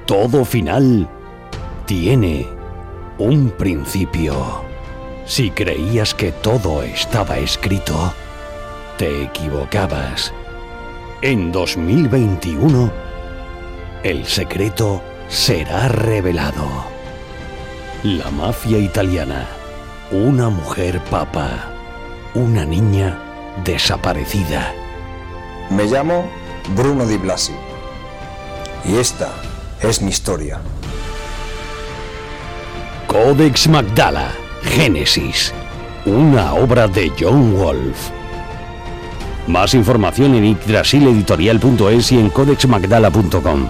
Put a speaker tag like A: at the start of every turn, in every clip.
A: Todo final tiene un principio. Si creías que todo estaba escrito, te equivocabas. En 2021, el secreto será revelado. La mafia italiana, una mujer papa, una niña desaparecida.
B: Me llamo Bruno Di Blasi y esta es mi historia.
A: Codex Magdala, Génesis, una obra de John Wolfe. Más información en yggdrasileditorial.es y en codexmagdala.com.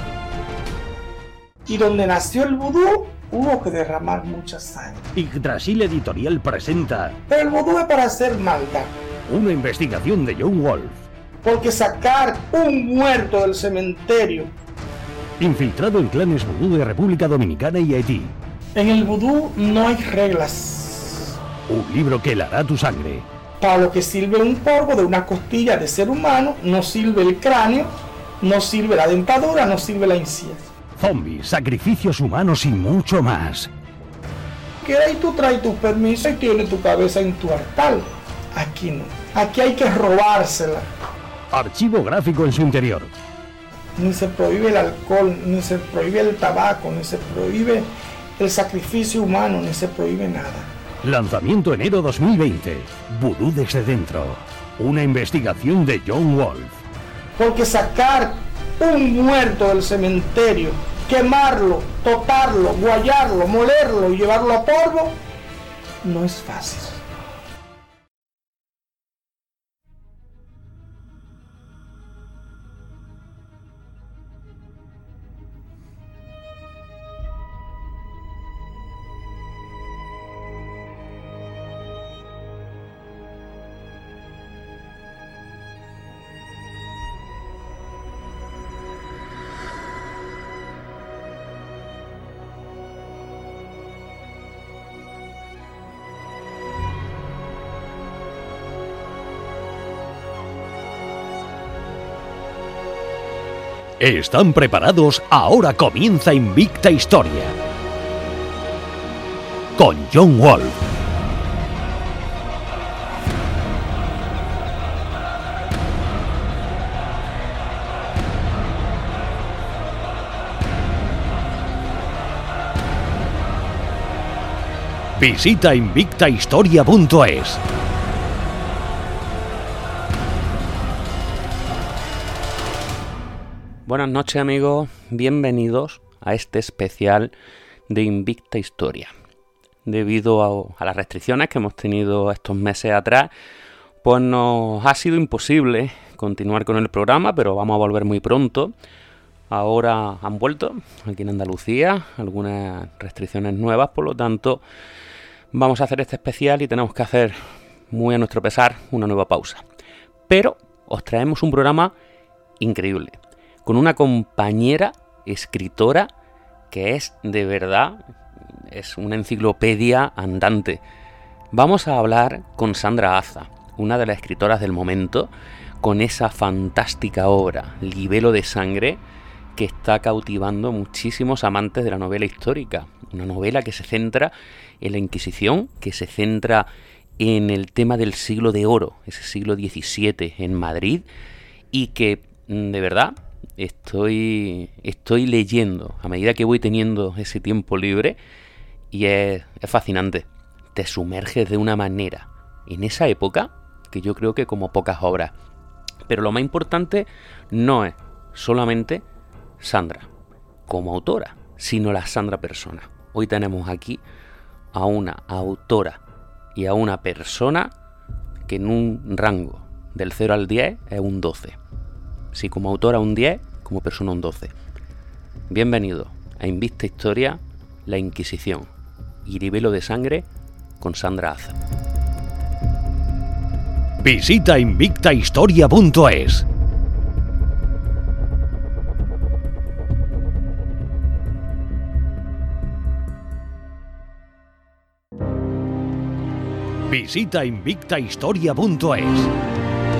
C: Y donde nació el vudú, hubo que derramar mucha sangre.
A: Yggdrasil Editorial presenta
C: Pero el vudú es para hacer maldad.
A: una investigación de John Wolfe.
C: Porque sacar un muerto del cementerio.
A: Infiltrado en clanes vudú de República Dominicana y Haití.
C: En el vudú no hay reglas.
A: Un libro que helará tu sangre.
C: Para lo que sirve un polvo de una costilla de ser humano, no sirve el cráneo, no sirve la dentadura, no sirve la encía.
A: Zombies, sacrificios humanos y mucho más.
C: Que ahí tú traes tu permiso y tienes tu cabeza en tu altar. Aquí no. Aquí hay que robársela.
A: Archivo gráfico en su interior.
C: Ni se prohíbe el alcohol, ni se prohíbe el tabaco, ni se prohíbe el sacrificio humano, ni se prohíbe nada.
A: Lanzamiento enero 2020. Vudú desde dentro. Una investigación de John Wolfe.
C: Porque sacar un muerto del cementerio, quemarlo, tocarlo, guayarlo, molerlo y llevarlo a polvo, no es fácil.
A: ¿Están preparados? Ahora comienza Invicta Historia. Con John Wolfe. Visita invictahistoria.es.
D: Buenas noches, amigos, bienvenidos a este especial de Invicta Historia. Debido a las restricciones que hemos tenido estos meses atrás, pues nos ha sido imposible continuar con el programa, pero vamos a volver muy pronto. Ahora han vuelto aquí en Andalucía algunas restricciones nuevas, por lo tanto vamos a hacer este especial y tenemos que hacer, muy a nuestro pesar, una nueva pausa. Pero os traemos un programa increíble, con una compañera escritora que es, de verdad, es una enciclopedia andante. Vamos a hablar con Sandra Azza, una de las escritoras del momento, con esa fantástica obra, Libelo de Sangre, que está cautivando muchísimos amantes de la novela histórica. Una novela que se centra en la Inquisición, que se centra en el tema del siglo de oro, ese siglo XVII en Madrid, y que, de verdad, estoy leyendo a medida que voy teniendo ese tiempo libre y es fascinante. Te sumerges de una manera en esa época que yo creo que como pocas obras. Pero lo más importante no es solamente Sandra como autora, sino la Sandra persona. Hoy tenemos aquí a una autora y a una persona que en un rango del 0 al 10 es un 12. Si como autora un 10, como persona un 12. Bienvenido a Invicta Historia, La Inquisición y Libelo de Sangre con Sandra Azza.
A: Visita invictahistoria.es. Visita invictahistoria.es.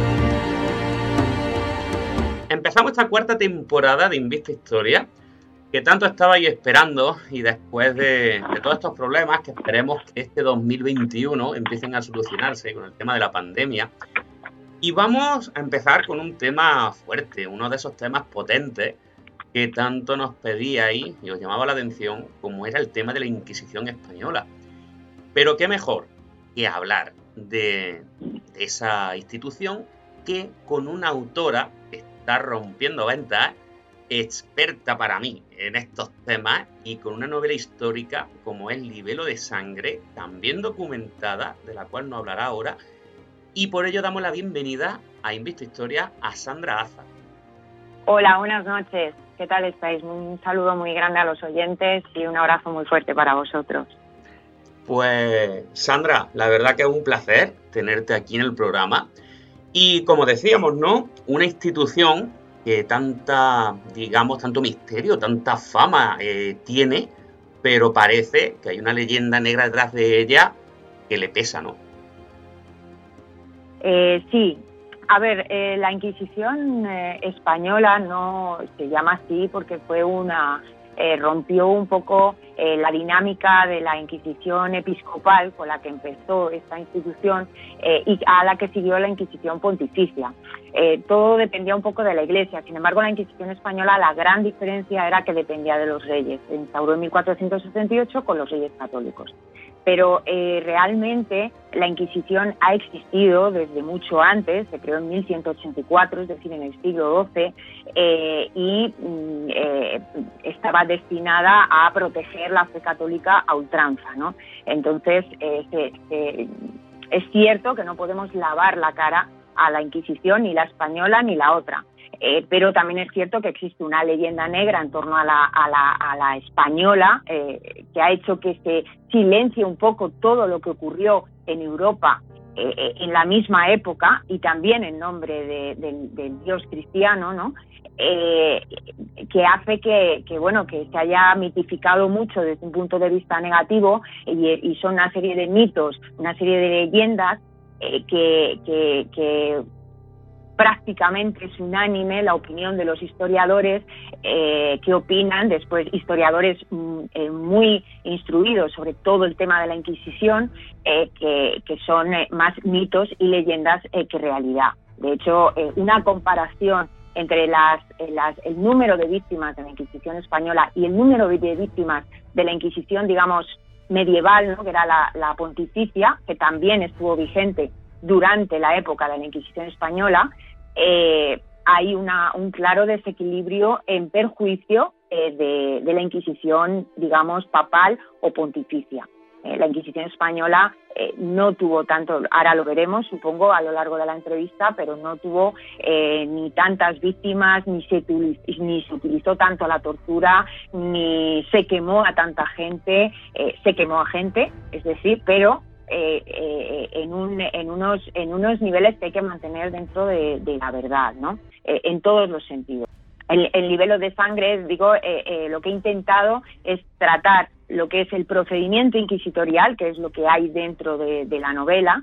D: Empezamos esta cuarta temporada de Invicta Historia que tanto estabais esperando, y después de todos estos problemas, que esperemos que este 2021 empiecen a solucionarse con el tema de la pandemia. Y vamos a empezar con un tema fuerte, uno de esos temas potentes que tanto nos pedíais y os llamaba la atención, como era el tema de la Inquisición española. Pero qué mejor que hablar de esa institución que con una autora que está rompiendo ventas, experta para mí en estos temas, y con una novela histórica como es Libelo de Sangre, también documentada, de la cual nos hablará ahora, y por ello damos la bienvenida a Invicta Historia a Sandra Aza.
E: Hola, buenas noches. ¿Qué tal estáis? Un saludo muy grande a los oyentes y un abrazo muy fuerte para vosotros.
D: Pues Sandra, la verdad que es un placer tenerte aquí en el programa. Y como decíamos, ¿no? Una institución que tanto misterio, tanta fama tiene, pero parece que hay una leyenda negra detrás de ella que le pesa, ¿no?
E: Sí. A ver, la Inquisición española no se llama así porque fue rompió un poco la dinámica de la Inquisición episcopal con la que empezó esta institución y a la que siguió la Inquisición pontificia. Todo dependía un poco de la Iglesia. Sin embargo, la Inquisición española, la gran diferencia era que dependía de los reyes. Se instauró en 1478 con los reyes católicos. Pero realmente la Inquisición ha existido desde mucho antes, se creó en 1184, es decir, en el siglo XII, y estaba destinada a proteger la fe católica a ultranza, ¿no? Entonces, es cierto que no podemos lavar la cara a la Inquisición, ni la española ni la otra. Pero también es cierto que existe una leyenda negra en torno a la española que ha hecho que se silencie un poco todo lo que ocurrió en Europa en la misma época y también en nombre del Dios cristiano, ¿no? Que hace que se haya mitificado mucho desde un punto de vista negativo y son una serie de mitos, una serie de leyendas que prácticamente es unánime la opinión de los historiadores que opinan, después historiadores muy instruidos sobre todo el tema de la Inquisición, que son más mitos y leyendas que realidad. De hecho, una comparación entre el número de víctimas de la Inquisición española y el número de víctimas de la Inquisición, digamos, medieval, ¿no? Que era la pontificia, que también estuvo vigente durante la época de la Inquisición española, hay un claro desequilibrio en perjuicio de la Inquisición, digamos, papal o pontificia. La Inquisición española no tuvo tanto, ahora lo veremos, supongo, a lo largo de la entrevista, pero no tuvo ni tantas víctimas, ni se utilizó tanto la tortura, ni se quemó a tanta gente, se quemó a gente, es decir, pero en unos niveles que hay que mantener dentro de la verdad, ¿no? En todos los sentidos. El Libelo de Sangre, digo, lo que he intentado es tratar lo que es el procedimiento inquisitorial, que es lo que hay dentro de la novela,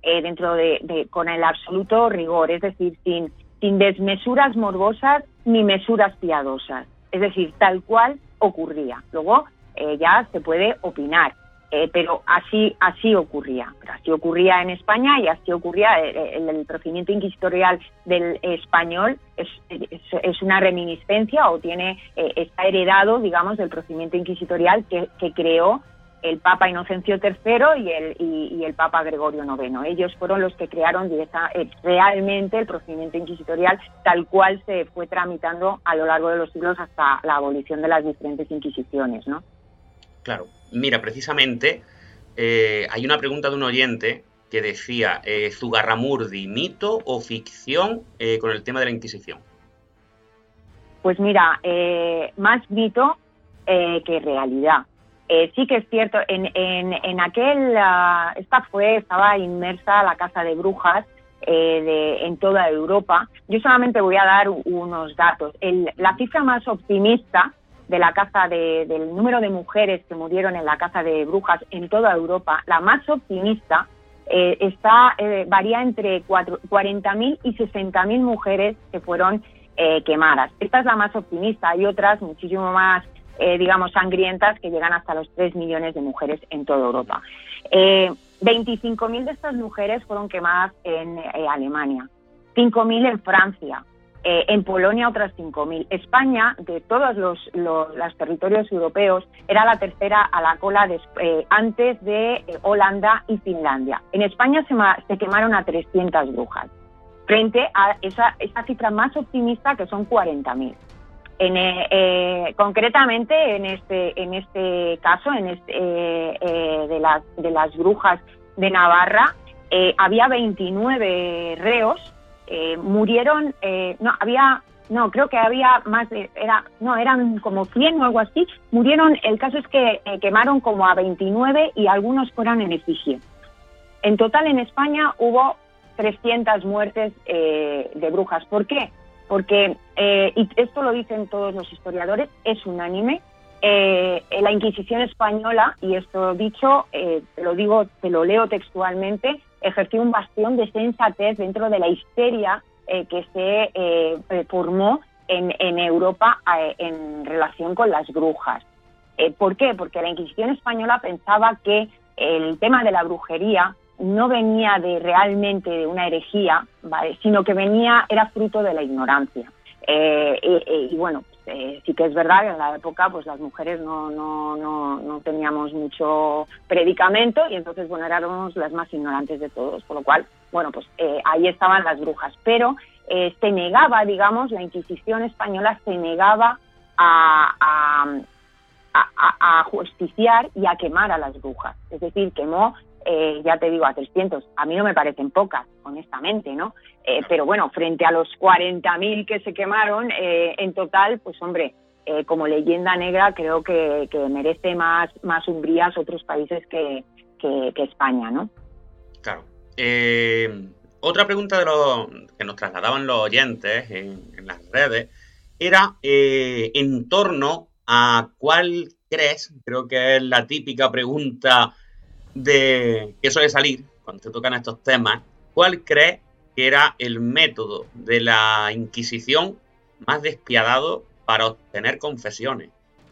E: con el absoluto rigor, es decir, sin desmesuras morbosas ni mesuras piadosas, es decir, tal cual ocurría. Luego ya se puede opinar. Pero así ocurría. Pero así ocurría en España y así ocurría el procedimiento inquisitorial del español. Es una reminiscencia o está heredado, digamos, del procedimiento inquisitorial que creó el Papa Inocencio III y el Papa Gregorio IX. Ellos fueron los que crearon realmente el procedimiento inquisitorial tal cual se fue tramitando a lo largo de los siglos hasta la abolición de las diferentes inquisiciones, ¿no?
D: Claro. Mira, precisamente hay una pregunta de un oyente que decía Zugarramurdi, ¿mito o ficción con el tema de la Inquisición?
E: Pues mira, más mito que realidad. Sí que es cierto, en aquel, estaba inmersa la caza de brujas en toda Europa. Yo solamente voy a dar unos datos. La cifra más optimista de la caza del número de mujeres que murieron en la caza de brujas en toda Europa, la más optimista varía entre 40.000 y 60.000 mujeres que fueron quemadas. Esta es la más optimista. Hay otras muchísimo más digamos, sangrientas que llegan hasta los 3 millones de mujeres en toda Europa. 25.000 de estas mujeres fueron quemadas en Alemania, 5.000 en Francia, en Polonia otras 5.000. España, de todos los territorios europeos, era la tercera a la cola antes de Holanda y Finlandia. En España se quemaron a 300 brujas, frente a esa cifra más optimista, que son 40.000. Concretamente en este caso, de las brujas de Navarra, había 29 reos. Murieron, creo que había más eran como 100 o algo así. Murieron, el caso es que quemaron como a 29 y algunos fueron en efigie. En total en España hubo 300 muertes de brujas. ¿Por qué? Porque, y esto lo dicen todos los historiadores, es unánime, la Inquisición española, y esto dicho, te lo leo textualmente, ejerció un bastión de sensatez dentro de la histeria que se formó en Europa en relación con las brujas. ¿Por qué? Porque la Inquisición española pensaba que el tema de la brujería no venía realmente de una herejía, ¿vale?, sino que era fruto de la ignorancia. Y bueno, sí que es verdad que en la época pues las mujeres no teníamos mucho predicamento y entonces, bueno, éramos las más ignorantes de todos, por lo cual, bueno, pues ahí estaban las brujas. Pero se negaba, digamos, la Inquisición española se negaba a justiciar y a quemar a las brujas. Es decir, quemó, ya te digo, a 300. A mí no me parecen pocas, honestamente, ¿no? Pero bueno, frente a los 40.000 que se quemaron, en total, pues hombre, como leyenda negra creo que merece más umbrías otros países que España, ¿no?
D: Claro. Otra pregunta que nos trasladaban los oyentes en las redes era en torno a cuál crees, creo que es la típica pregunta que suele salir cuando se tocan estos temas, ¿cuál crees que era el método de la Inquisición más despiadado para obtener confesiones?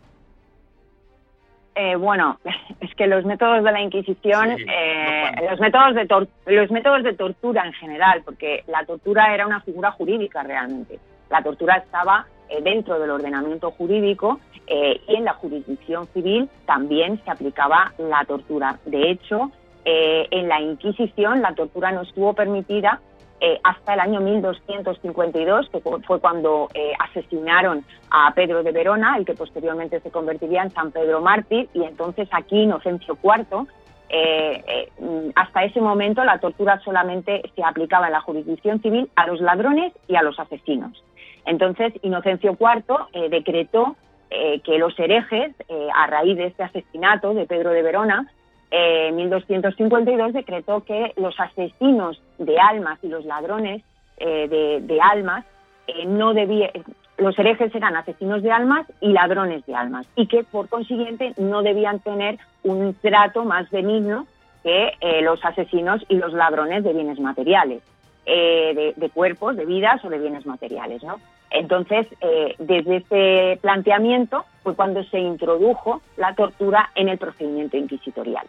E: Bueno, es que los métodos de la Inquisición,
D: sí,
E: los métodos de tortura en general, porque la tortura era una figura jurídica realmente. La tortura estaba dentro del ordenamiento jurídico y en la jurisdicción civil también se aplicaba la tortura. De hecho, en la Inquisición la tortura no estuvo permitida hasta el año 1252, que fue cuando asesinaron a Pedro de Verona, el que posteriormente se convertiría en San Pedro Mártir, y entonces aquí Inocencio IV, hasta ese momento la tortura solamente se aplicaba en la jurisdicción civil a los ladrones y a los asesinos. Entonces Inocencio IV decretó que los herejes, a raíz de este asesinato de Pedro de Verona, 1252 decretó que los asesinos de almas y los ladrones de almas los herejes eran asesinos de almas y ladrones de almas, y que por consiguiente no debían tener un trato más benigno que los asesinos y los ladrones de bienes materiales, de cuerpos, de vidas o de bienes materiales, ¿no? Entonces, desde este planteamiento fue cuando se introdujo la tortura en el procedimiento inquisitorial.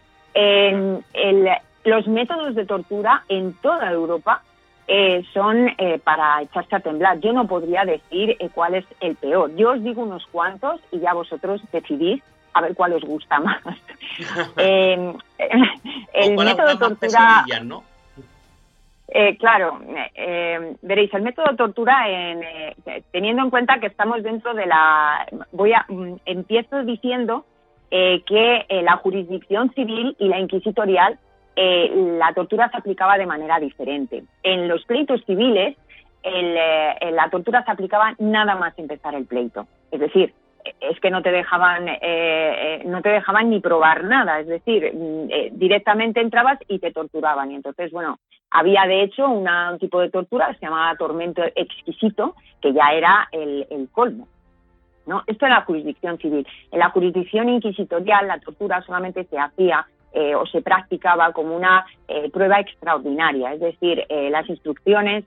E: Los métodos de tortura en toda Europa son para echarse a temblar. Yo no podría decir cuál es el peor. Yo os digo unos cuantos y ya vosotros decidís a ver cuál os gusta más. El método de tortura... ¿no? Claro, veréis, el método de tortura, teniendo en cuenta que estamos dentro de empiezo diciendo que la jurisdicción civil y la inquisitorial, la tortura se aplicaba de manera diferente. En los pleitos civiles, la tortura se aplicaba nada más empezar el pleito. Es decir, es que no te dejaban ni probar nada, es decir, directamente entrabas y te torturaban. Y entonces, bueno, había de hecho un tipo de tortura que se llamaba tormento exquisito, que ya era el colmo, ¿no? Esto en la jurisdicción civil. En la jurisdicción inquisitorial la tortura solamente se hacía o se practicaba como una prueba extraordinaria, es decir, las instrucciones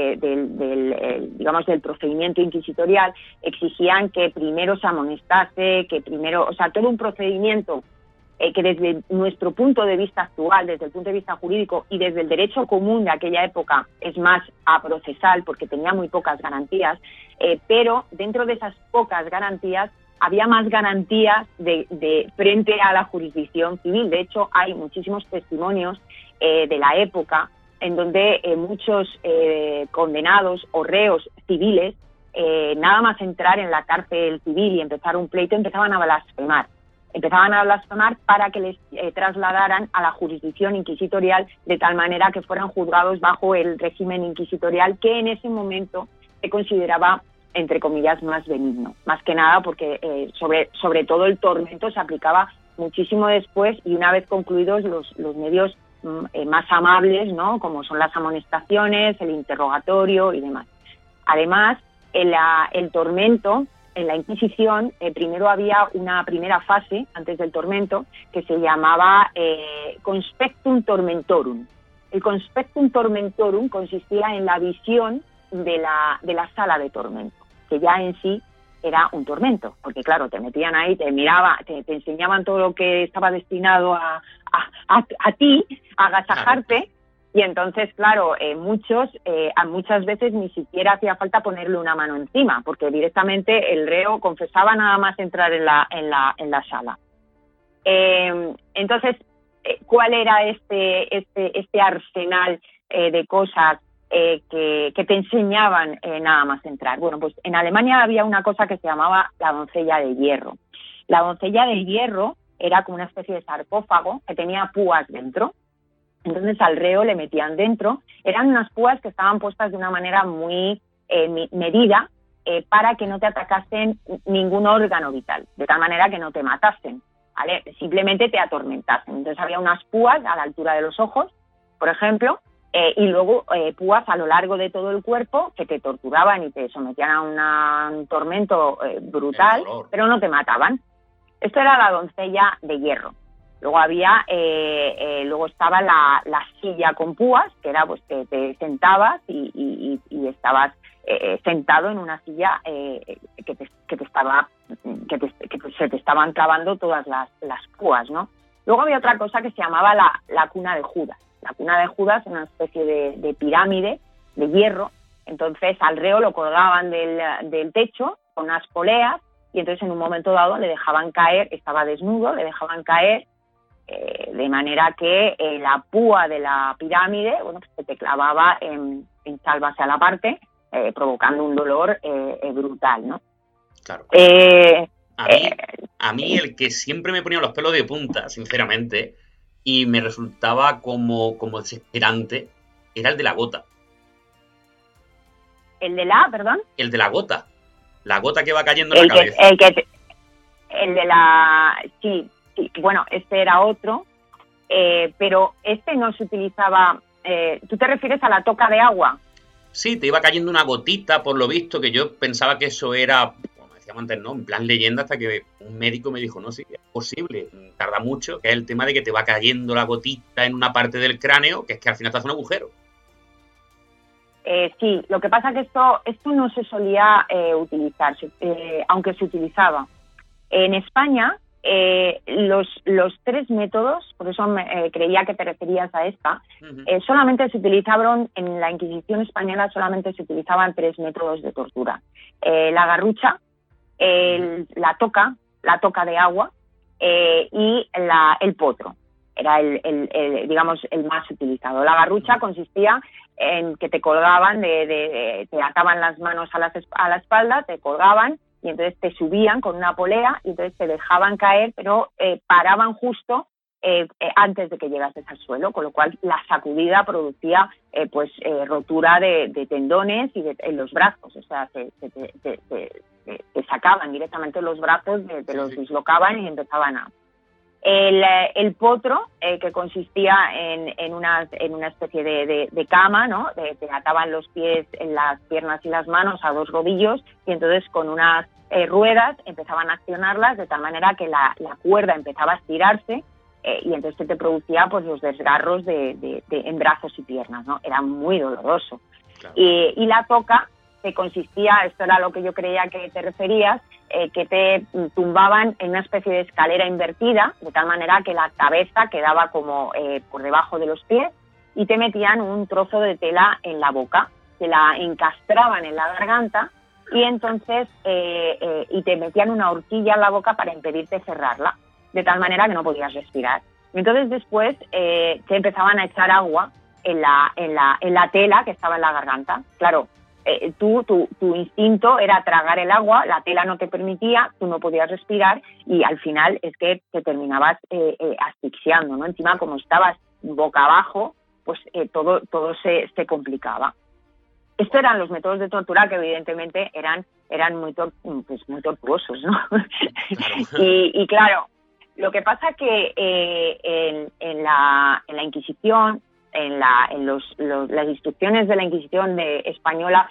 E: del procedimiento inquisitorial exigían que primero se amonestase, todo un procedimiento que desde nuestro punto de vista actual, desde el punto de vista jurídico y desde el derecho común de aquella época es más aprocesal porque tenía muy pocas garantías, pero dentro de esas pocas garantías había más garantías de frente a la jurisdicción civil. De hecho, hay muchísimos testimonios de la época en donde muchos condenados o reos civiles, nada más entrar en la cárcel civil y empezar un pleito, empezaban a blasfemar para que les trasladaran a la jurisdicción inquisitorial de tal manera que fueran juzgados bajo el régimen inquisitorial que en ese momento se consideraba, entre comillas, más benigno. Más que nada porque sobre todo el tormento se aplicaba muchísimo después y una vez concluidos los medios más amables, ¿no?, como son las amonestaciones, el interrogatorio y demás. Además, el tormento, en la Inquisición, primero había una primera fase, antes del tormento, que se llamaba conspectum tormentorum. El conspectum tormentorum consistía en la visión de la sala de tormento, que ya en sí era un tormento, porque claro, te metían ahí, te enseñaban todo lo que estaba destinado a ti, a agasajarte. Y entonces, claro, muchas veces ni siquiera hacía falta ponerle una mano encima, porque directamente el reo confesaba nada más entrar en la sala. Entonces, ¿cuál era este arsenal de cosas que te enseñaban nada más entrar? Bueno, pues en Alemania había una cosa que se llamaba la doncella de hierro. La doncella de hierro era como una especie de sarcófago que tenía púas dentro. Entonces al reo le metían dentro, eran unas púas que estaban puestas de una manera muy medida para que no te atacasen ningún órgano vital, de tal manera que no te matasen, ¿vale? Simplemente te atormentasen. Entonces había unas púas a la altura de los ojos, por ejemplo, y luego púas a lo largo de todo el cuerpo que te torturaban y te sometían a un tormento brutal, pero no te mataban. Esto era la doncella de hierro. Luego estaba la silla con púas, que era pues que te sentabas y estabas sentado en una silla que se te estaban clavando todas las púas, ¿no? Luego había otra cosa que se llamaba la cuna de Judas. La cuna de Judas es una especie de pirámide de hierro. Entonces al reo lo colgaban del techo con unas poleas y entonces en un momento dado le dejaban caer, estaba desnudo, le dejaban caer de manera que la púa de la pirámide, bueno, pues te clavaba en salvase a la parte, provocando un dolor brutal, ¿no?
D: Claro. A mí el que siempre me ponía los pelos de punta, sinceramente, y me resultaba como desesperante, era el de la gota.
E: ¿El de perdón?
D: El de la gota. La gota que va cayendo en la cabeza.
E: El de la... Sí, bueno, este era otro, pero este no se utilizaba... ¿Tú te refieres a la toca de agua?
D: Sí, te iba cayendo una gotita, por lo visto, que yo pensaba que eso era, como decíamos antes, ¿no?, en plan leyenda, hasta que un médico me dijo, no, sí, es posible, tarda mucho, que es el tema de que te va cayendo la gotita en una parte del cráneo, que es que al final te hace un agujero.
E: Sí, lo que pasa es que esto no se solía utilizar, aunque se utilizaba. En España... los tres métodos, por eso creía que te referías a esta, solamente se utilizaban, en la Inquisición española solamente se utilizaban tres métodos de tortura. La garrucha, la toca de agua y el potro. Era digamos, el más utilizado. La garrucha consistía en que te colgaban, te ataban las manos a la espalda, te colgaban, y entonces te subían con una polea y entonces te dejaban caer, pero paraban justo antes de que llegases al suelo, con lo cual la sacudida producía rotura de tendones y de los brazos, o sea, te sacaban directamente los brazos, te los dislocaban y empezaban a... El potro, que consistía en una especie de cama, ¿no? Te ataban los pies, las piernas y las manos a dos rodillos y entonces con unas ruedas empezaban a accionarlas de tal manera que la cuerda empezaba a estirarse y entonces te producía pues los desgarros en brazos y piernas, ¿no? Era muy doloroso. Claro. Y la toca, que consistía, esto era lo que yo creía que te referías, que te tumbaban en una especie de escalera invertida, de tal manera que la cabeza quedaba como por debajo de los pies, y te metían un trozo de tela en la boca, te la encastraban en la garganta, y entonces y te metían una horquilla en la boca para impedirte cerrarla, de tal manera que no podías respirar. Y entonces después te empezaban a echar agua en la tela que estaba en la garganta. Claro, tu instinto era tragar el agua, la tela no te permitía, tú no podías respirar y al final es que te terminabas asfixiando, ¿no? Encima, como estabas boca abajo, pues todo se complicaba. Estos eran los métodos de tortura que evidentemente eran muy tortuosos, ¿no? y claro, lo que pasa que en la Inquisición, en las instrucciones de la Inquisición española,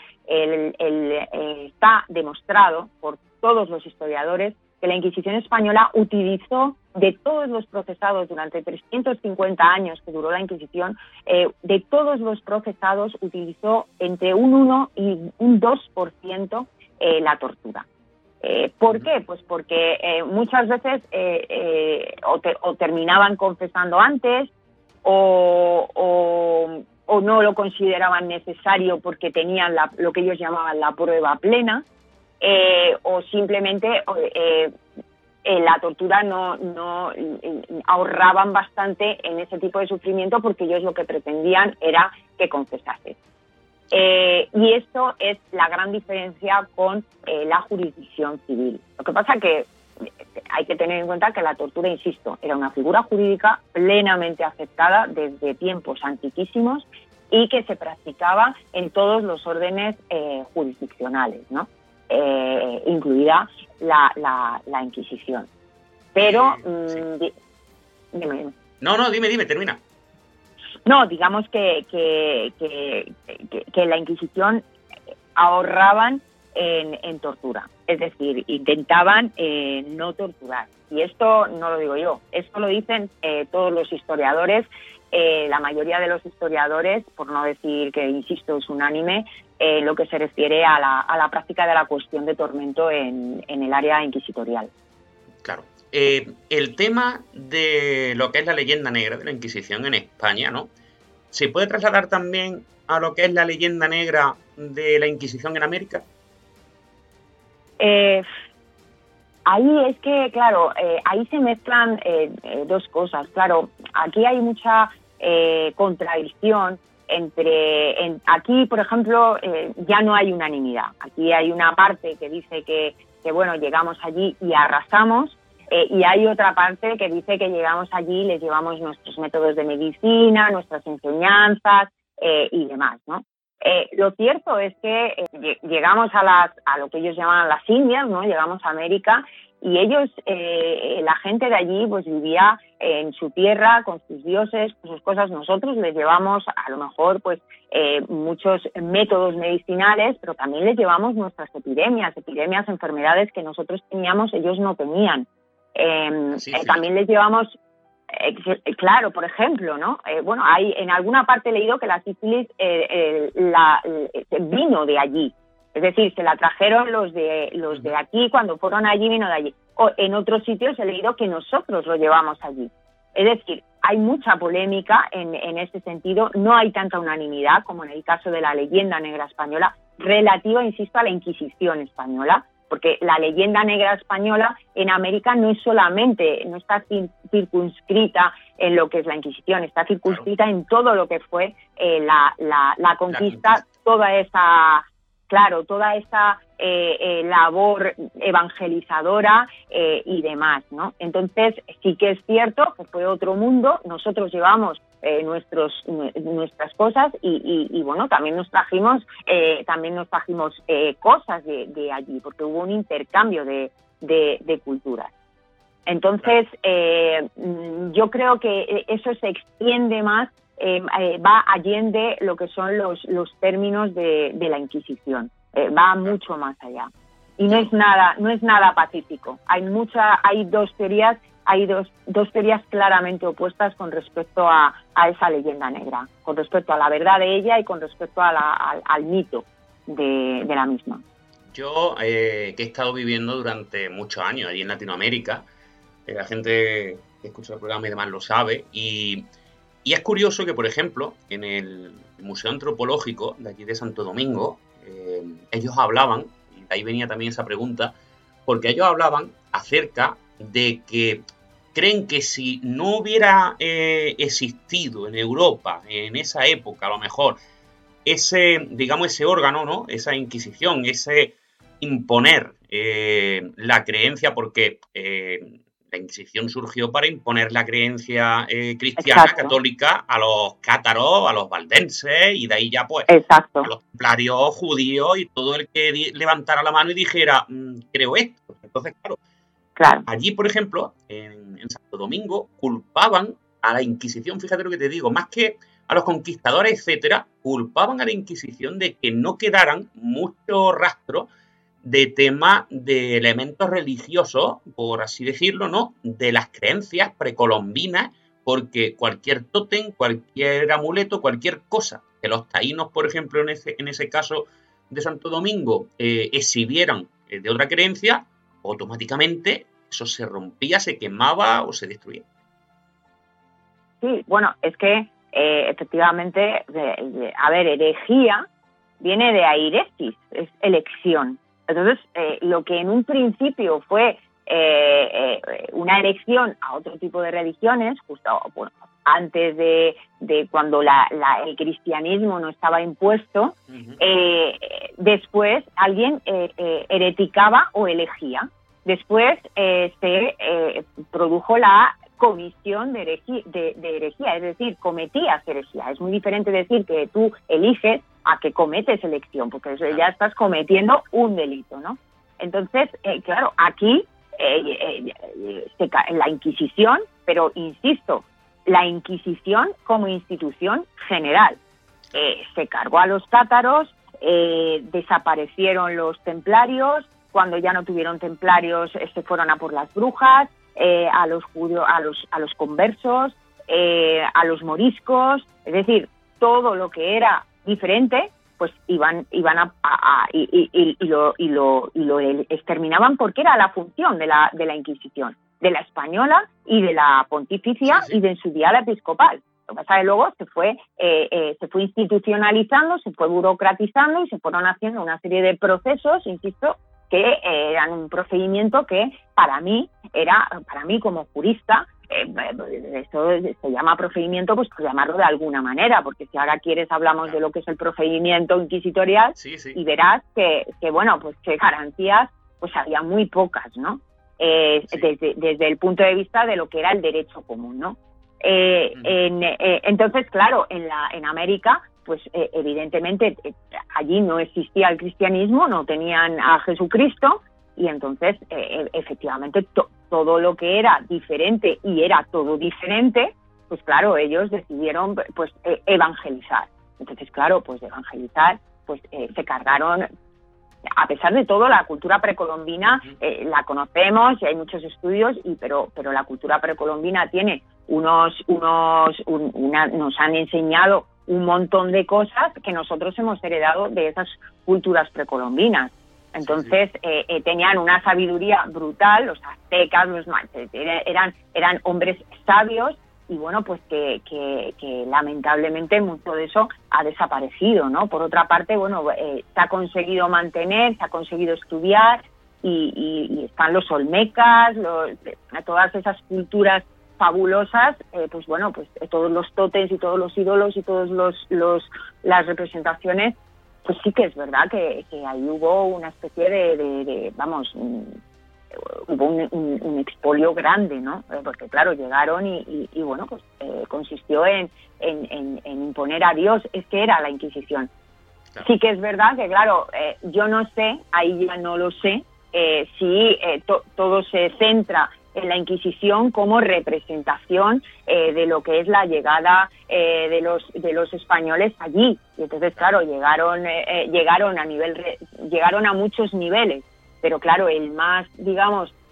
E: está demostrado por todos los historiadores que la Inquisición española utilizó de todos los procesados durante 350 años que duró la Inquisición, de todos los procesados utilizó entre un 1 y un 2% la tortura. ¿Por qué? Pues porque muchas veces o terminaban confesando antes o no lo consideraban necesario porque tenían lo que ellos llamaban la prueba plena, o simplemente la tortura no ahorraban bastante en ese tipo de sufrimiento porque ellos lo que pretendían era que confesases. Y esto es la gran diferencia con la jurisdicción civil. Lo que pasa que hay que tener en cuenta que la tortura, insisto, era una figura jurídica plenamente aceptada desde tiempos antiquísimos y que se practicaba en todos los órdenes jurisdiccionales, ¿no? Incluida la Inquisición. Pero
F: sí. Dime. No, dime, termina.
E: No, digamos que la Inquisición ahorraban en tortura, es decir, intentaban no torturar. Y esto no lo digo yo, esto lo dicen todos los historiadores, la mayoría de los historiadores, por no decir que, insisto, es unánime, lo que se refiere a la práctica de la cuestión de tormento en el área inquisitorial.
F: Claro. El tema de lo que es la leyenda negra de la Inquisición en España, ¿no? ¿Se puede trasladar también a lo que es la leyenda negra de la Inquisición en América?
E: Ahí es que, claro, ahí se mezclan dos cosas. Claro, aquí hay mucha contradicción aquí, por ejemplo, ya no hay unanimidad. Aquí hay una parte que dice que bueno, llegamos allí y arrasamos, y hay otra parte que dice que llegamos allí y les llevamos nuestros métodos de medicina, nuestras enseñanzas y demás, ¿no? Lo cierto es que llegamos a lo que ellos llaman las Indias, ¿no? Llegamos a América y ellos, la gente de allí, pues vivía en su tierra con sus dioses, con sus cosas. Nosotros les llevamos a lo mejor pues muchos métodos medicinales, pero también les llevamos nuestras epidemias, enfermedades que nosotros teníamos, ellos no tenían. Sí. También les llevamos, claro, por ejemplo, ¿no? Bueno, hay en alguna parte he leído que la sífilis vino de allí, es decir, se la trajeron los de aquí, cuando fueron allí vino de allí. O en otros sitios he leído que nosotros lo llevamos allí. Es decir, hay mucha polémica en este sentido, no hay tanta unanimidad como en el caso de la leyenda negra española, relativa, insisto, a la Inquisición española, porque la leyenda negra española en América no está circunscrita en lo que es la Inquisición, está circunscrita en todo lo que fue la conquista, toda esa labor evangelizadora y demás, ¿no? Entonces sí que es cierto que fue otro mundo. Nosotros llevamos nuestras cosas y bueno, también nos trajimos cosas de allí, porque hubo un intercambio de culturas. Entonces yo creo que eso se extiende más, va allende lo que son los términos de la Inquisición, va mucho más allá y no es nada pacífico. Hay dos teorías. hay dos teorías claramente opuestas con respecto a esa leyenda negra, con respecto a la verdad de ella y con respecto al mito de la misma.
F: Yo, que he estado viviendo durante muchos años allí en Latinoamérica, la gente que escucha el programa y demás lo sabe, y es curioso que, por ejemplo, en el Museo Antropológico de aquí de Santo Domingo, ellos hablaban, y de ahí venía también esa pregunta, porque ellos hablaban acerca de que creen que si no hubiera existido en Europa en esa época, a lo mejor, ese órgano, ¿no? Esa Inquisición, ese imponer la creencia, porque la Inquisición surgió para imponer la creencia cristiana,
E: Exacto.
F: católica, a los cátaros, a los valdenses, y de ahí ya pues
E: Exacto.
F: a los templarios judíos y todo el que levantara la mano y dijera, creo esto. Entonces, claro, allí, por ejemplo, en Santo Domingo, culpaban a la Inquisición, fíjate lo que te digo, más que a los conquistadores, etcétera, culpaban a la Inquisición de que no quedaran muchos rastros de tema de elementos religiosos, por así decirlo, ¿no? De las creencias precolombinas, porque cualquier tótem, cualquier amuleto, cualquier cosa que los taínos, por ejemplo, en ese caso de Santo Domingo, exhibieran de otra creencia, automáticamente eso se rompía, se quemaba o se destruía.
E: Sí, bueno, es que efectivamente, herejía viene de airesis, es elección. Entonces, lo que en un principio fue una elección a otro tipo de religiones, justo antes de cuando el cristianismo no estaba impuesto, después alguien hereticaba o elegía. Después se produjo la comisión de herejía, es decir, cometías herejía. Es muy diferente decir que tú eliges a que cometes elección, porque eso ya estás cometiendo un delito, ¿no? Entonces, claro, aquí la Inquisición, pero insisto, la Inquisición como institución general, se cargó a los cátaros, desaparecieron los templarios, cuando ya no tuvieron templarios se fueron a por las brujas, a los judíos, a los conversos, a los moriscos, es decir, todo lo que era diferente, pues iban y lo exterminaban, porque era la función de la Inquisición, de la española y de la pontificia, y de en su día la episcopal. Lo que pasa es que luego se fue institucionalizando, se fue burocratizando y se fueron haciendo una serie de procesos, insisto, que eran un procedimiento que para mí como jurista, esto se llama procedimiento, pues por llamarlo de alguna manera, porque si ahora quieres hablamos de lo que es el procedimiento inquisitorial, y verás que bueno, pues que garantías pues había muy pocas, ¿no? Desde el punto de vista de lo que era el derecho común, ¿no? Entonces, claro, en América, pues evidentemente allí no existía el cristianismo, no tenían a Jesucristo, y entonces efectivamente todo lo que era diferente, y era todo diferente, pues claro, ellos decidieron pues evangelizar. Entonces, claro, pues evangelizar, pues se cargaron. A pesar de todo, la cultura precolombina la conocemos y hay muchos estudios, pero la cultura precolombina tiene nos han enseñado un montón de cosas que nosotros hemos heredado de esas culturas precolombinas. Entonces, tenían una sabiduría brutal, los aztecas, los mayas, eran hombres sabios, y bueno, pues que lamentablemente mucho de eso ha desaparecido, ¿no? Por otra parte, bueno, se ha conseguido mantener, se ha conseguido estudiar, y están los olmecas, todas esas culturas fabulosas, pues bueno, pues todos los tótems y todos los ídolos y todos las representaciones, pues sí que es verdad que ahí hubo una especie de hubo un expolio grande, ¿no? Porque claro, llegaron y bueno, pues consistió en imponer a Dios. Es que era la Inquisición. Claro. Sí que es verdad que, claro, yo no sé, ahí ya no lo sé, si todo se centra en la Inquisición como representación de lo que es la llegada de los españoles allí. Y entonces, claro, llegaron a muchos niveles, pero claro, el más, digamos,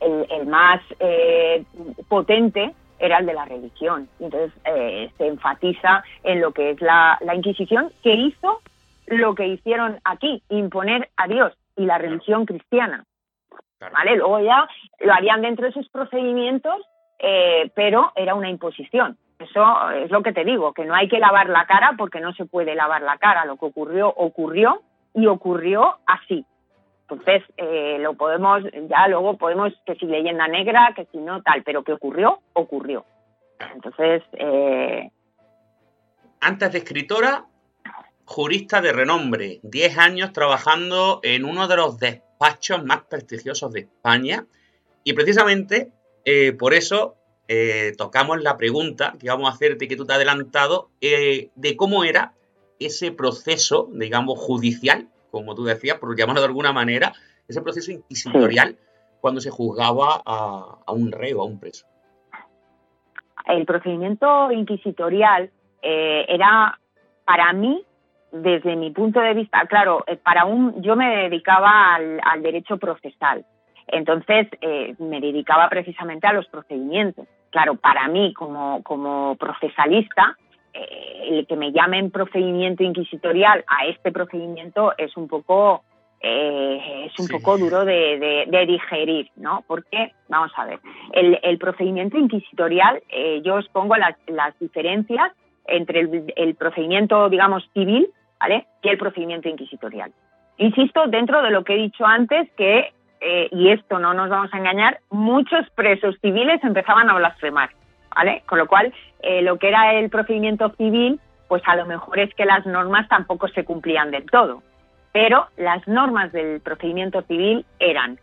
E: el más potente era el de la religión. Entonces se enfatiza en lo que es la Inquisición, que hizo lo que hicieron aquí, imponer a Dios y la religión cristiana. ¿Vale? Luego ya lo harían dentro de sus procedimientos, pero era una imposición. Eso es lo que te digo, que no hay que lavar la cara porque no se puede lavar la cara. Lo que ocurrió y ocurrió así. Entonces, luego podemos, que si leyenda negra, que si no tal, pero que ocurrió. Entonces...
F: Antes de escritora, jurista de renombre, 10 años trabajando en uno de los despachos más prestigiosos de España, y precisamente por eso tocamos la pregunta que vamos a hacerte, que tú te has adelantado, de cómo era ese proceso, digamos, judicial, como tú decías, por llamarlo de alguna manera, ese proceso inquisitorial cuando se juzgaba a un reo, a un preso.
E: El procedimiento inquisitorial era, para mí, desde mi punto de vista, claro, yo me dedicaba al derecho procesal, entonces me dedicaba precisamente a los procedimientos. Claro, para mí, como procesalista, el que me llamen procedimiento inquisitorial a este procedimiento es un poco duro de digerir, ¿no? Porque, vamos a ver, el procedimiento inquisitorial, yo os pongo las diferencias entre el procedimiento, digamos, civil, ¿vale?, y el procedimiento inquisitorial. Insisto, dentro de lo que he dicho antes, que, y esto no nos vamos a engañar, muchos presos civiles empezaban a blasfemar, ¿vale? Con lo cual, lo que era el procedimiento civil, pues a lo mejor es que las normas tampoco se cumplían del todo. Pero las normas del procedimiento civil eran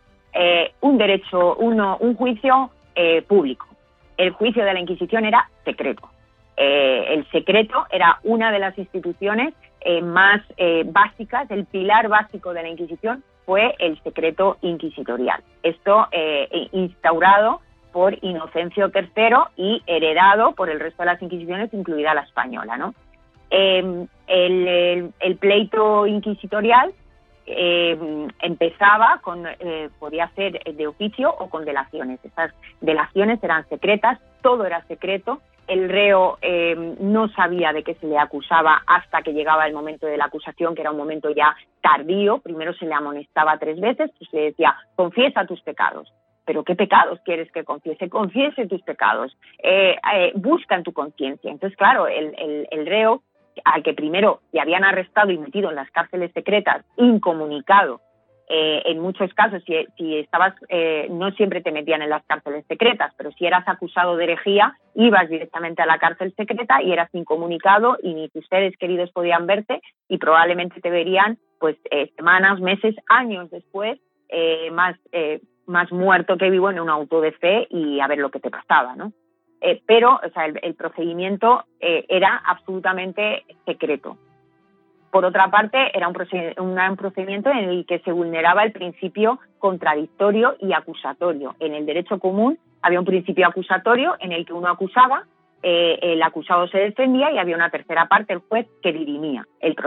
E: un juicio público. El juicio de la Inquisición era secreto. El secreto era una de las instituciones más básicas, el pilar básico de la Inquisición fue el secreto inquisitorial. Esto instaurado por Inocencio III y heredado por el resto de las Inquisiciones, incluida la española, ¿no? El pleito inquisitorial empezaba podía ser de oficio o con delaciones. Estas delaciones eran secretas, todo era secreto. El reo no sabía de qué se le acusaba hasta que llegaba el momento de la acusación, que era un momento ya tardío. Primero se le amonestaba 3 veces, pues le decía, confiesa tus pecados. ¿Pero qué pecados quieres que confiese? Confiese tus pecados. Busca en tu conciencia. Entonces, claro, el reo, al que primero le habían arrestado y metido en las cárceles secretas, incomunicado, en muchos casos, si estabas, no siempre te metían en las cárceles secretas, pero si eras acusado de herejía, ibas directamente a la cárcel secreta y eras incomunicado y ni tus seres queridos podían verte y probablemente te verían pues semanas, meses, años después, más muerto que vivo en un auto de fe y a ver lo que te pasaba, ¿no? Pero o sea, el procedimiento era absolutamente secreto. Por otra parte, era un procedimiento en el que se vulneraba el principio contradictorio y acusatorio. En el derecho común había un principio acusatorio en el que uno acusaba, el acusado se defendía y había una tercera parte, el juez, que dirimía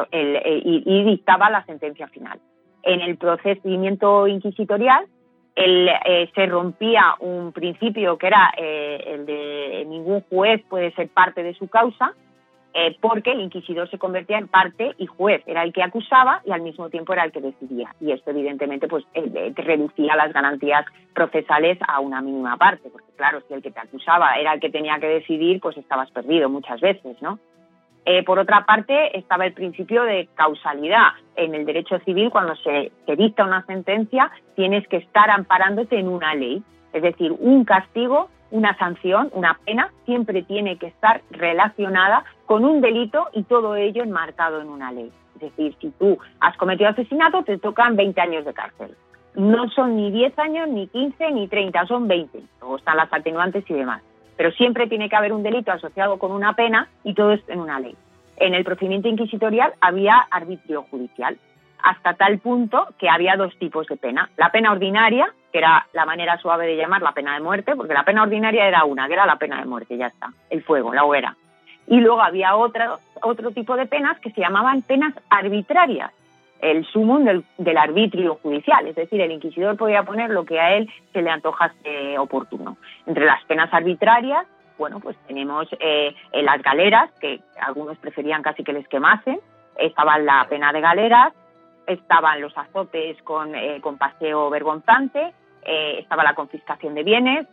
E: y dictaba la sentencia final. En el procedimiento inquisitorial se rompía un principio que era el de ningún juez puede ser parte de su causa, porque el inquisidor se convertía en parte y juez, era el que acusaba y al mismo tiempo era el que decidía. Y esto evidentemente pues reducía las garantías procesales a una mínima parte, porque claro, si el que te acusaba era el que tenía que decidir, pues estabas perdido muchas veces, ¿no? Por otra parte, estaba el principio de causalidad. En el derecho civil, cuando se dicta una sentencia, tienes que estar amparándote en una ley. Es decir, un castigo, una sanción, una pena, siempre tiene que estar relacionada con un delito y todo ello enmarcado en una ley. Es decir, si tú has cometido asesinato, te tocan 20 años de cárcel. No son ni 10 años, ni 15, ni 30, son 20. Luego están las atenuantes y demás. Pero siempre tiene que haber un delito asociado con una pena y todo esto en una ley. En el procedimiento inquisitorial había arbitrio judicial, hasta tal punto que había 2 tipos de pena. La pena ordinaria, que era la manera suave de llamar la pena de muerte, porque la pena ordinaria era una, que era la pena de muerte, ya está, el fuego, la hoguera. Y luego había otro tipo de penas que se llamaban penas arbitrarias. el sumum del arbitrio judicial, es decir, el inquisidor podía poner lo que a él se le antojase oportuno. Entre las penas arbitrarias, bueno, pues tenemos las galeras, que algunos preferían casi que les quemasen, estaba la pena de galeras, estaban los azotes con paseo vergonzante, estaba la confiscación de bienes,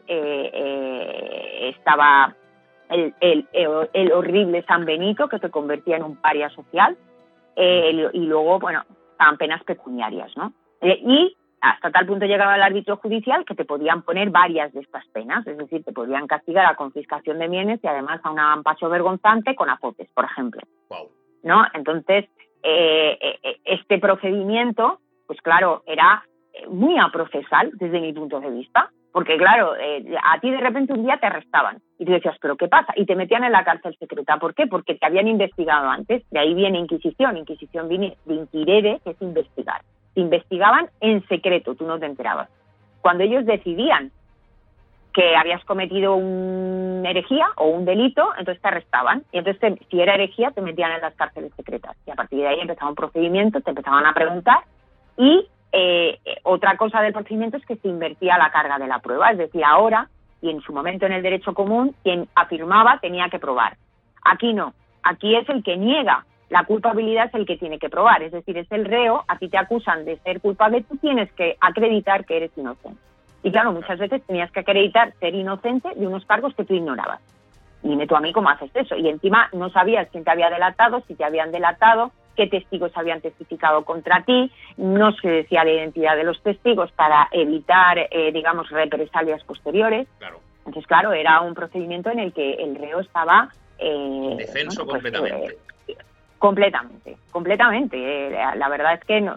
E: estaba el horrible San Benito, que te convertía en un paria social, y luego, bueno, estaban penas pecuniarias, ¿no? Y hasta tal punto llegaba el árbitro judicial que te podían poner varias de estas penas, es decir, te podían castigar a confiscación de bienes y además a un paso vergonzante con azotes, por ejemplo. Wow. ¿No? Entonces, este procedimiento, pues claro, era muy aprocesal desde mi punto de vista, porque claro, a ti de repente un día te arrestaban y tú decías, ¿pero qué pasa? Y te metían en la cárcel secreta. ¿Por qué? Porque te habían investigado antes. De ahí viene inquisición viene de inquirere, que es investigar. Te investigaban en secreto, tú no te enterabas. Cuando ellos decidían que habías cometido una herejía o un delito, entonces te arrestaban. Y entonces, si era herejía, te metían en las cárceles secretas. Y a partir de ahí empezaba un procedimiento, te empezaban a preguntar. Y otra cosa del procedimiento es que se invertía la carga de la prueba. Es decir, ahora, y en su momento en el derecho común, quien afirmaba tenía que probar. Aquí no. Aquí es el que niega. La culpabilidad es el que tiene que probar. Es decir, es el reo, a ti te acusan de ser culpable, tú tienes que acreditar que eres inocente. Y claro, muchas veces tenías que acreditar ser inocente de unos cargos que tú ignorabas. Dime tú a mí cómo haces eso. Y encima no sabías quién te había delatado, si te habían delatado, qué testigos habían testificado contra ti, no se decía la identidad de los testigos para evitar, digamos, represalias posteriores. Claro. Entonces, claro, era un procedimiento en el que el reo estaba...
F: indefenso completamente.
E: Completamente. La verdad es que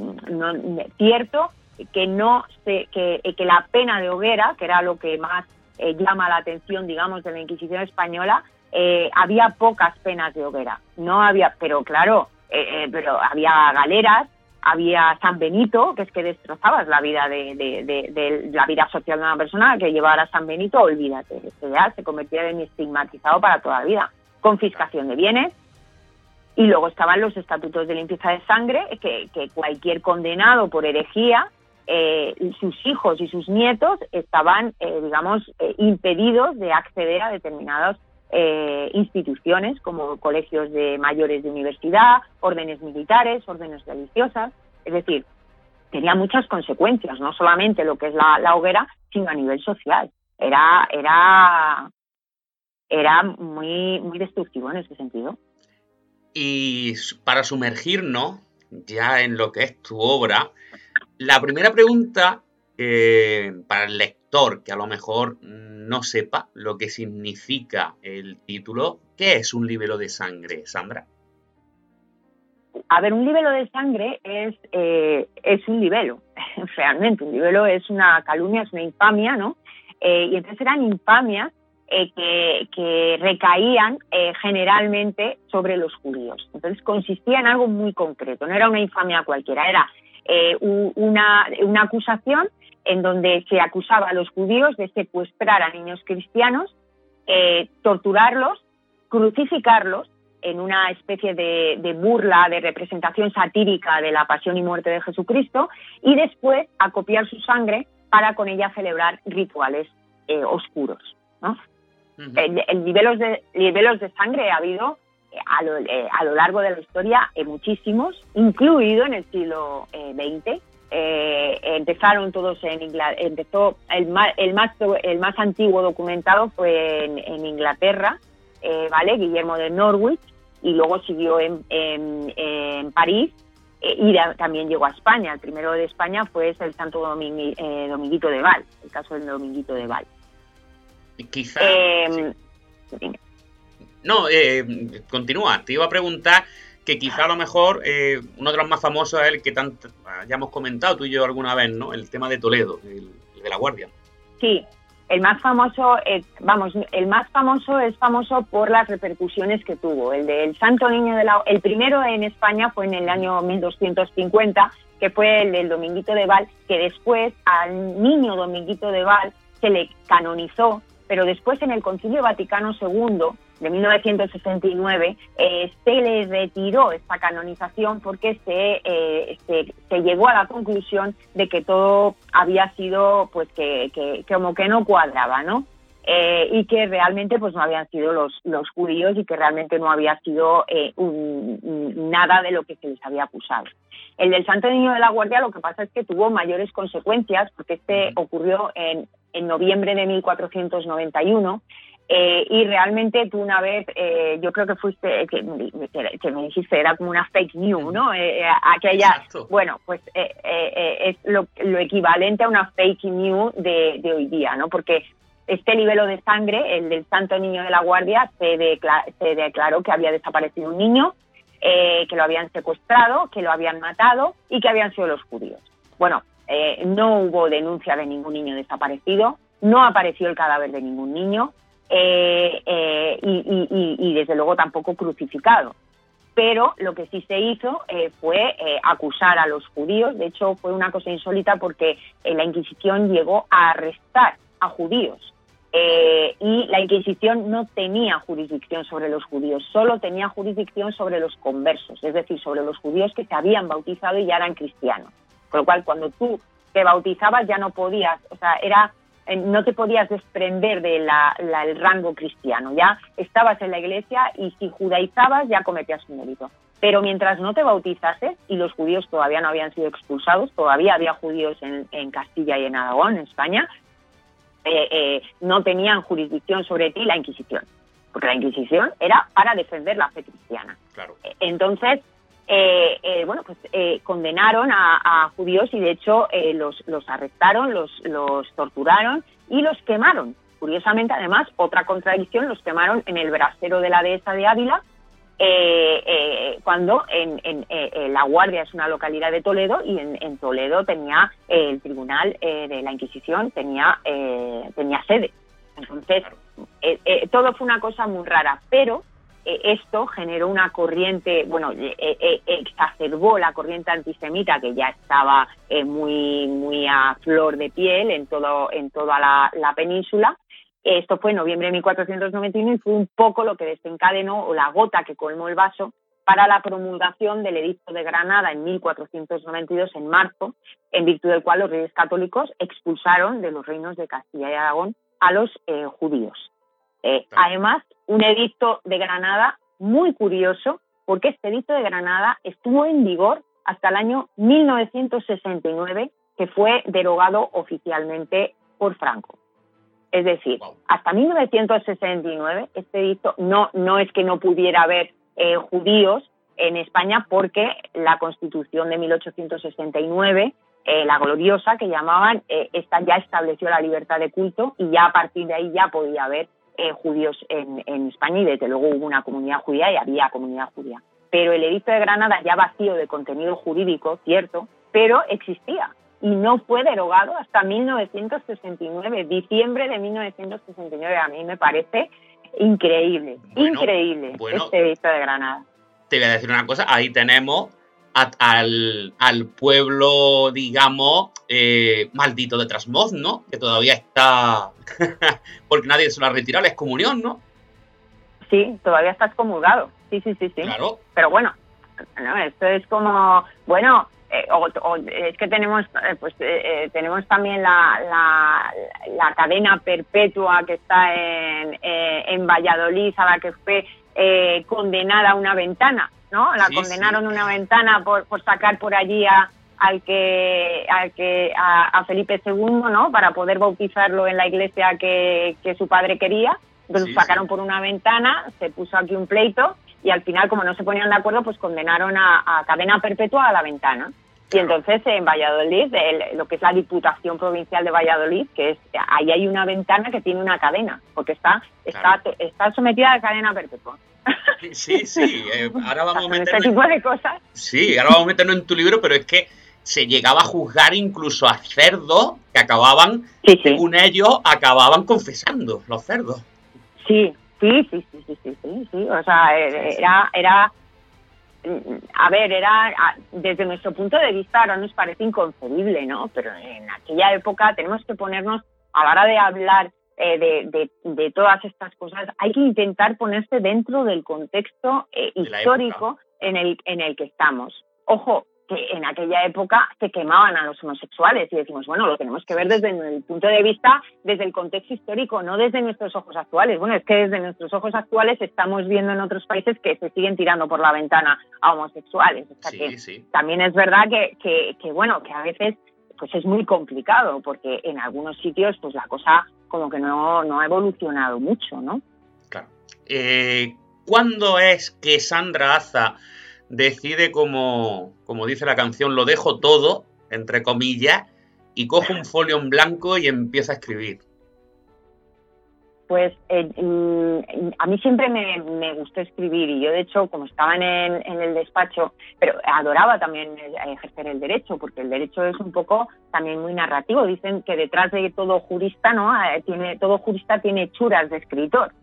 E: cierto que que la pena de hoguera, que era lo que más llama la atención, digamos, de la Inquisición española, había pocas penas de hoguera. No había, pero claro, pero había galeras, había San Benito, que es que destrozabas la vida de la vida social de una persona, que llevara San Benito, olvídate, ya se convertía en estigmatizado para toda la vida. Confiscación de bienes. Y luego estaban los estatutos de limpieza de sangre, que cualquier condenado por herejía, sus hijos y sus nietos estaban, impedidos de acceder a determinadas instituciones, como colegios de mayores de universidad, órdenes militares, órdenes religiosas. Es decir, tenía muchas consecuencias, no solamente lo que es la hoguera, sino a nivel social. Era muy, muy destructivo en ese sentido.
F: Y para sumergirnos ya en lo que es tu obra, la primera pregunta para el lector que a lo mejor no sepa lo que significa el título, ¿qué es un libelo de sangre, Sandra?
E: A ver, un libelo de sangre es un libelo, realmente. Un libelo es una calumnia, es una infamia, ¿no? Y entonces eran infamias que recaían generalmente sobre los judíos. Entonces consistía en algo muy concreto, no era una infamia cualquiera, era una acusación en donde se acusaba a los judíos de secuestrar a niños cristianos, torturarlos, crucificarlos en una especie de burla, de representación satírica de la pasión y muerte de Jesucristo, y después acopiar su sangre para con ella celebrar rituales oscuros, ¿no? Uh-huh. Libelos de sangre ha habido a lo largo de la historia muchísimos, incluido en el siglo XX. Empezaron todos en Inglaterra. Empezó el más antiguo documentado fue en Inglaterra, ¿vale? Guillermo de Norwich, y luego siguió en París, y también llegó a España. El primero de España fue el Santo Dominguito de Val, el caso del Dominguito de Val.
F: Quizá... No, continúa. Te iba a preguntar que quizá a lo mejor uno de los más famosos es el que tanto ya hemos comentado tú y yo alguna vez, ¿no? El tema de Toledo, el de la Guardia.
E: Sí, el más famoso es famoso por las repercusiones que tuvo. El del Santo Niño el primero en España fue en el año 1250, que fue el del Dominguito de Val, que después al niño Dominguito de Val se le canonizó, pero después en el Concilio Vaticano II de 1969, se le retiró esta canonización porque se llegó a la conclusión de que todo había sido, pues que como que no cuadraba, ¿no? Y que realmente pues no habían sido los judíos y que realmente no había sido nada de lo que se les había acusado. El del Santo Niño de la Guardia lo que pasa es que tuvo mayores consecuencias porque ocurrió en noviembre de 1491 y realmente tú una vez, yo creo que fuiste, que me dijiste, era como una fake news, ¿no? Aquella,
F: Exacto.
E: bueno, pues es lo equivalente a una fake news de hoy día, ¿no? Porque este libelo de sangre, el del Santo Niño de la Guardia, se declaró que había desaparecido un niño, que lo habían secuestrado, que lo habían matado y que habían sido los judíos. Bueno, no hubo denuncia de ningún niño desaparecido, no apareció el cadáver de ningún niño y desde luego tampoco crucificado. Pero lo que sí se hizo fue acusar a los judíos. De hecho, fue una cosa insólita porque la Inquisición llegó a arrestar a judíos. Y la Inquisición no tenía jurisdicción sobre los judíos, solo tenía jurisdicción sobre los conversos, es decir, sobre los judíos que se habían bautizado y ya eran cristianos. Con lo cual, cuando tú te bautizabas ya no podías, o sea, no te podías desprender del rango cristiano, ya estabas en la iglesia y si judaizabas ya cometías un delito. Pero mientras no te bautizases, y los judíos todavía no habían sido expulsados, todavía había judíos en Castilla y en Aragón, en España, no tenían jurisdicción sobre ti la Inquisición, porque la Inquisición era para defender la fe cristiana.
F: Claro.
E: Entonces, condenaron a judíos y de hecho los arrestaron, los torturaron y los quemaron. Curiosamente, además, otra contradicción, los quemaron en el brasero de la dehesa de Ávila, cuando en La Guardia es una localidad de Toledo y en Toledo tenía el tribunal de la Inquisición, tenía sede. Entonces, todo fue una cosa muy rara, pero esto generó una corriente, exacerbó la corriente antisemita que ya estaba muy a flor de piel en toda la península. Esto fue en noviembre de 1491 y fue un poco lo que desencadenó, o la gota que colmó el vaso, para la promulgación del Edicto de Granada en 1492, en marzo, en virtud del cual los reyes católicos expulsaron de los reinos de Castilla y Aragón a los judíos. Además, un Edicto de Granada muy curioso, porque este Edicto de Granada estuvo en vigor hasta el año 1969, que fue derogado oficialmente por Franco. Es decir, hasta 1969 este edicto no es que no pudiera haber judíos en España, porque la Constitución de 1869, la gloriosa que llamaban, esta ya estableció la libertad de culto y ya a partir de ahí ya podía haber judíos en España y desde luego hubo una comunidad judía y había comunidad judía. Pero el Edicto de Granada, ya vacío de contenido jurídico, cierto, pero existía. Y no fue derogado hasta 1969, diciembre de 1969. A mí me parece increíble, increíble este Edicto de Granada.
F: Te voy a decir una cosa, ahí tenemos al pueblo, digamos, maldito de Trasmoz, ¿no? Que todavía está, porque nadie se lo ha retirado, la excomunión, ¿no?
E: Sí, todavía está excomulgado, sí.
F: Claro.
E: Pero bueno, no, esto es como, es que tenemos tenemos también la cadena perpetua que está en Valladolid, a la que fue condenada a una ventana, ¿no? Condenaron una ventana por sacar por allí a Felipe II, ¿no? Para poder bautizarlo en la iglesia que su padre quería. Entonces sacaron por una ventana, se puso aquí un pleito y al final, como no se ponían de acuerdo, pues condenaron a cadena perpetua a la ventana. Y entonces en Valladolid, lo que es la Diputación Provincial de Valladolid, que es ahí hay una ventana que tiene una cadena, porque está sometida a cadena perpetua.
F: Sí. Ahora vamos a meternos
E: este tipo de cosas.
F: Sí, ahora vamos a meternos en tu libro, pero es que se llegaba a juzgar incluso a cerdos que acababan, según ellos, acababan confesando, los cerdos. Sí.
E: O sea, era desde nuestro punto de vista ahora nos parece inconcebible, ¿no? Pero en aquella época tenemos que ponernos, a la hora de hablar de todas estas cosas, hay que intentar ponerse dentro del contexto histórico en el que estamos. Ojo, que en aquella época se quemaban a los homosexuales y decimos, bueno, lo tenemos que ver desde el punto de vista, desde el contexto histórico, no desde nuestros ojos actuales. Bueno, es que desde nuestros ojos actuales estamos viendo en otros países que se siguen tirando por la ventana a homosexuales. O sea que también es verdad que bueno, que a veces pues es muy complicado, porque en algunos sitios pues la cosa como que no ha evolucionado mucho, ¿no?
F: Claro. ¿Cuándo es que Sandra Aza decide, como dice la canción, lo dejo todo, entre comillas, y coge un folio en blanco y empieza a escribir?
E: Pues a mí siempre me gustó escribir, y yo de hecho, como estaba en el despacho, pero adoraba también ejercer el derecho, porque el derecho es un poco también muy narrativo. Dicen que detrás de todo jurista, ¿no? Todo jurista tiene hechuras de escritor.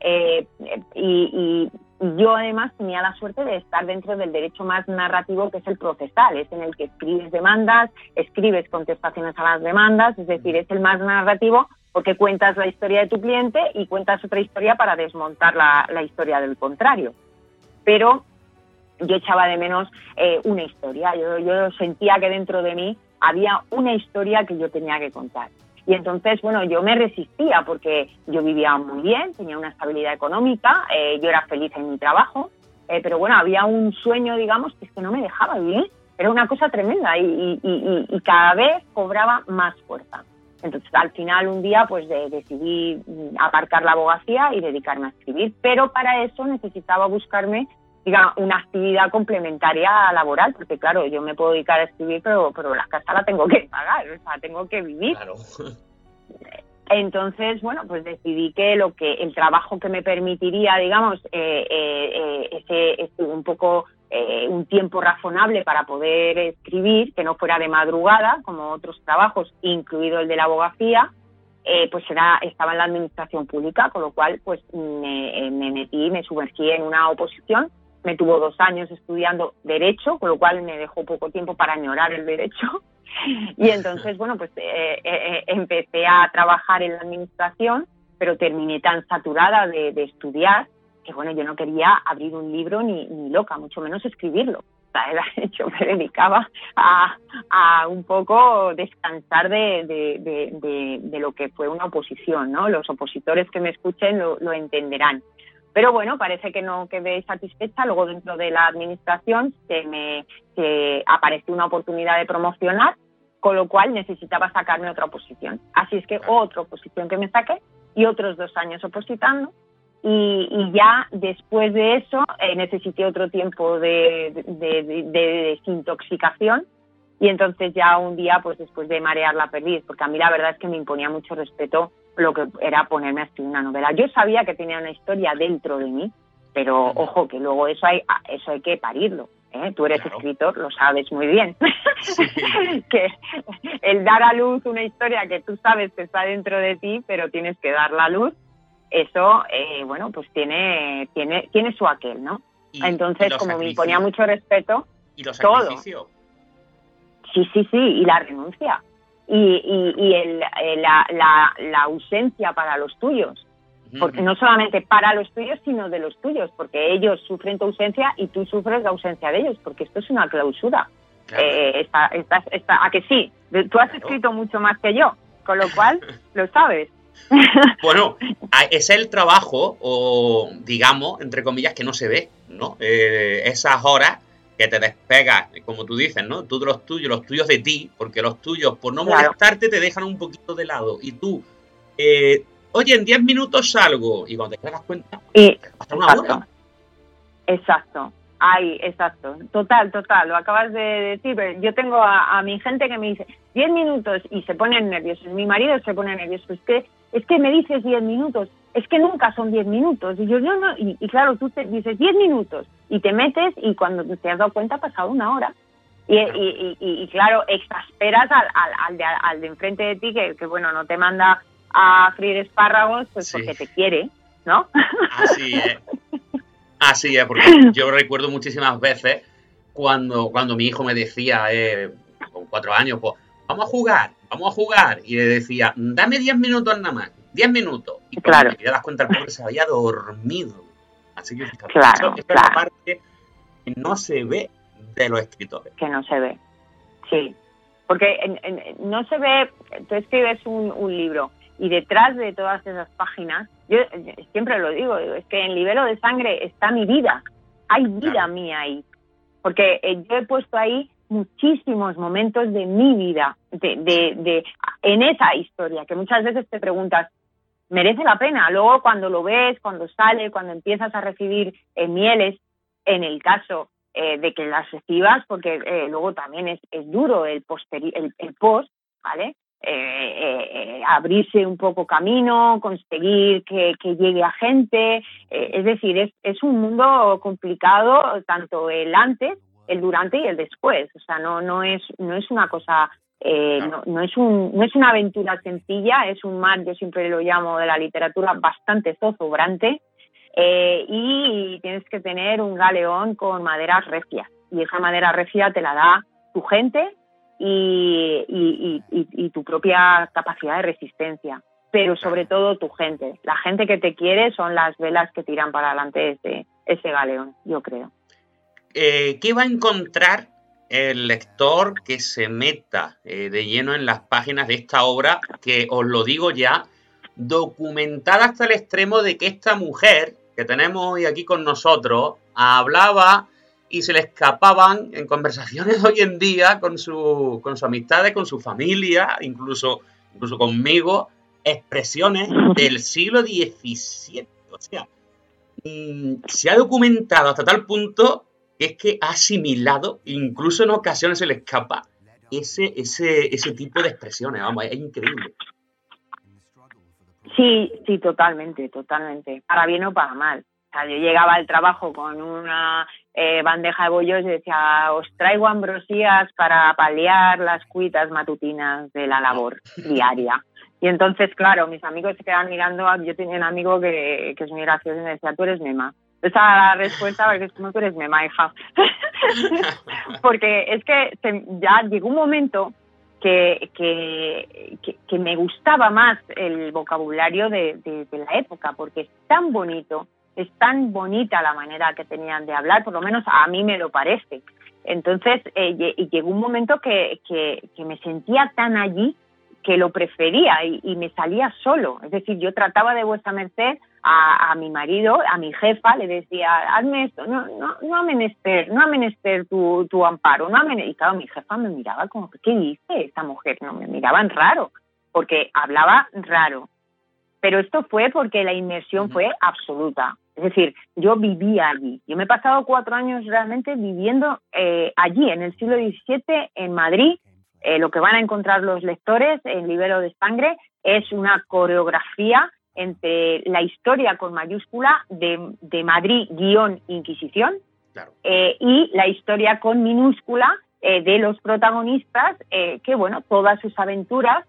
E: Y yo además tenía la suerte de estar dentro del derecho más narrativo, que es el procesal, es en el que escribes demandas, escribes contestaciones a las demandas, es decir, es el más narrativo porque cuentas la historia de tu cliente y cuentas otra historia para desmontar la historia del contrario. Pero yo echaba de menos una historia, yo sentía que dentro de mí había una historia que yo tenía que contar. Y entonces, bueno, yo me resistía porque yo vivía muy bien, tenía una estabilidad económica, yo era feliz en mi trabajo, pero bueno, había un sueño, digamos, que es que no me dejaba vivir. Era una cosa tremenda y cada vez cobraba más fuerza. Entonces, al final, un día, pues decidí aparcar la abogacía y dedicarme a escribir, pero para eso necesitaba buscarme, digamos, una actividad complementaria laboral, porque claro, yo me puedo dedicar a escribir, pero la casa la tengo que pagar, o sea, tengo que vivir.
F: Claro.
E: Entonces, bueno, pues decidí que el trabajo que me permitiría, digamos, un poco un tiempo razonable para poder escribir, que no fuera de madrugada, como otros trabajos, incluido el de la abogacía, pues estaba en la administración pública, con lo cual pues me sumergí en una oposición. Me tuvo 2 años estudiando Derecho, con lo cual me dejó poco tiempo para añorar el Derecho. Y entonces, bueno, pues empecé a trabajar en la administración, pero terminé tan saturada de estudiar que, bueno, yo no quería abrir un libro ni loca, mucho menos escribirlo. O sea, yo me dedicaba a un poco descansar de lo que fue una oposición, ¿no? Los opositores que me escuchen lo entenderán. Pero bueno, parece que no quedé satisfecha. Luego, dentro de la administración, se apareció una oportunidad de promocionar, con lo cual necesitaba sacarme otra oposición. Así es que otra oposición que me saqué y otros 2 años opositando. Y ya después de eso necesité otro tiempo de desintoxicación. Y entonces ya un día, pues después de marear la perdiz, porque a mí la verdad es que me imponía mucho respeto lo que era ponerme a escribir una novela. Yo sabía que tenía una historia dentro de mí, pero ojo, que luego eso hay que parirlo, ¿eh? Tú eres escritor, lo sabes muy bien. Sí. Que el dar a luz una historia que tú sabes que está dentro de ti, pero tienes que darla a luz, eso, bueno, pues tiene su aquel, ¿no? Entonces, como me imponía mucho respeto,
F: ¿y los sacrificios?
E: Todo. Sí, y la renuncia. Y la ausencia para los tuyos. Porque no solamente para los tuyos, sino de los tuyos, porque ellos sufren tu ausencia y tú sufres la ausencia de ellos, porque esto es una clausura. Claro. ¿A que sí? Tú has escrito mucho más que yo, con lo cual lo sabes.
F: Bueno, es el trabajo, o digamos, entre comillas, que no se ve, ¿no? Esas horas que te despegas, como tú dices, ¿no? Tú de los tuyos de ti, porque los tuyos, por no molestarte, te dejan un poquito de lado. Y tú, oye, en 10 minutos salgo. Y cuando te das cuenta, hasta una hora.
E: Exacto. Ay, exacto. Total. Lo acabas de decir. Pero yo tengo a mi gente que me dice 10 minutos y se ponen nerviosos. Mi marido se pone nervioso. Es que me dices 10 minutos. Es que nunca son 10 minutos. Y yo no. Y claro, tú te dices 10 minutos y te metes y cuando te has dado cuenta ha pasado una hora. Y claro, exasperas al de enfrente de ti que bueno, no te manda a freír espárragos, pues porque te quiere, ¿no?
F: Así es, porque yo recuerdo muchísimas veces cuando mi hijo me decía, con 4 años, pues vamos a jugar, y le decía, dame 10 minutos nada más. 10 minutos. Y
E: Claro.
F: cuando te das cuenta, el pobre se había dormido. Así que fíjate,
E: Claro,
F: eso es la parte que no se ve de los escritores.
E: que no se ve. Sí, porque no se ve, tú escribes un libro y detrás de todas esas páginas, yo siempre lo digo, es que en Libelo de Sangre está mi vida, hay vida mía ahí, porque yo he puesto ahí muchísimos momentos de mi vida, en esa historia, que muchas veces te preguntas, ¿merece la pena? Luego cuando lo ves, cuando sale, cuando empiezas a recibir mieles, en el caso de que las recibas, porque luego también es duro el post, ¿vale? Abrirse un poco camino, conseguir que llegue a gente, es decir, es un mundo complicado, tanto el antes, el durante y el después, o sea, no es una cosa, no es una aventura sencilla, es un mar, yo siempre lo llamo de la literatura, bastante zozobrante, y tienes que tener un galeón con maderas recias, y esa madera recia te la da tu gente y tu propia capacidad de resistencia, pero sobre todo tu gente. La gente que te quiere son las velas que tiran para adelante ese galeón, yo creo.
F: ¿Qué va a encontrar el lector que se meta de lleno en las páginas de esta obra, que os lo digo ya, documentada hasta el extremo de que esta mujer que tenemos hoy aquí con nosotros hablaba y se le escapaban en conversaciones hoy en día con sus amistades, con su familia, incluso conmigo, expresiones del siglo XVII? O sea, se ha documentado hasta tal punto que es que ha asimilado, incluso en ocasiones se le escapa ese tipo de expresiones. Vamos, es increíble.
E: Sí, totalmente. Para bien o para mal. O sea, yo llegaba al trabajo con una bandeja de bollos y decía, os traigo ambrosías para paliar las cuitas matutinas de la labor diaria. Y entonces, claro, mis amigos se quedaban mirando. Yo tenía un amigo que es muy gracioso y me decía, tú eres mema. Esa era la respuesta, porque es como tú eres mema, hija. Porque es que ya llegó un momento que me gustaba más el vocabulario de la época, porque es tan bonito, es tan bonita la manera que tenían de hablar, por lo menos a mí me lo parece. Entonces, llegó un momento que me sentía tan allí que lo prefería y me salía solo. Es decir, yo trataba de vuestra merced a mi marido, a mi jefa, le decía, hazme esto, no ha menester tu amparo, y claro, mi jefa me miraba como, ¿qué dice esta mujer? No, me miraban raro, porque hablaba raro. Pero esto fue porque la inmersión fue absoluta. Es decir, yo vivía allí. Yo me he pasado 4 años realmente viviendo allí, en el siglo XVII, en Madrid. Lo que van a encontrar los lectores en Libelo de Sangre es una coreografía entre la historia con mayúscula de Madrid-Inquisición, claro, y la historia con minúscula de los protagonistas, que bueno, todas sus aventuras,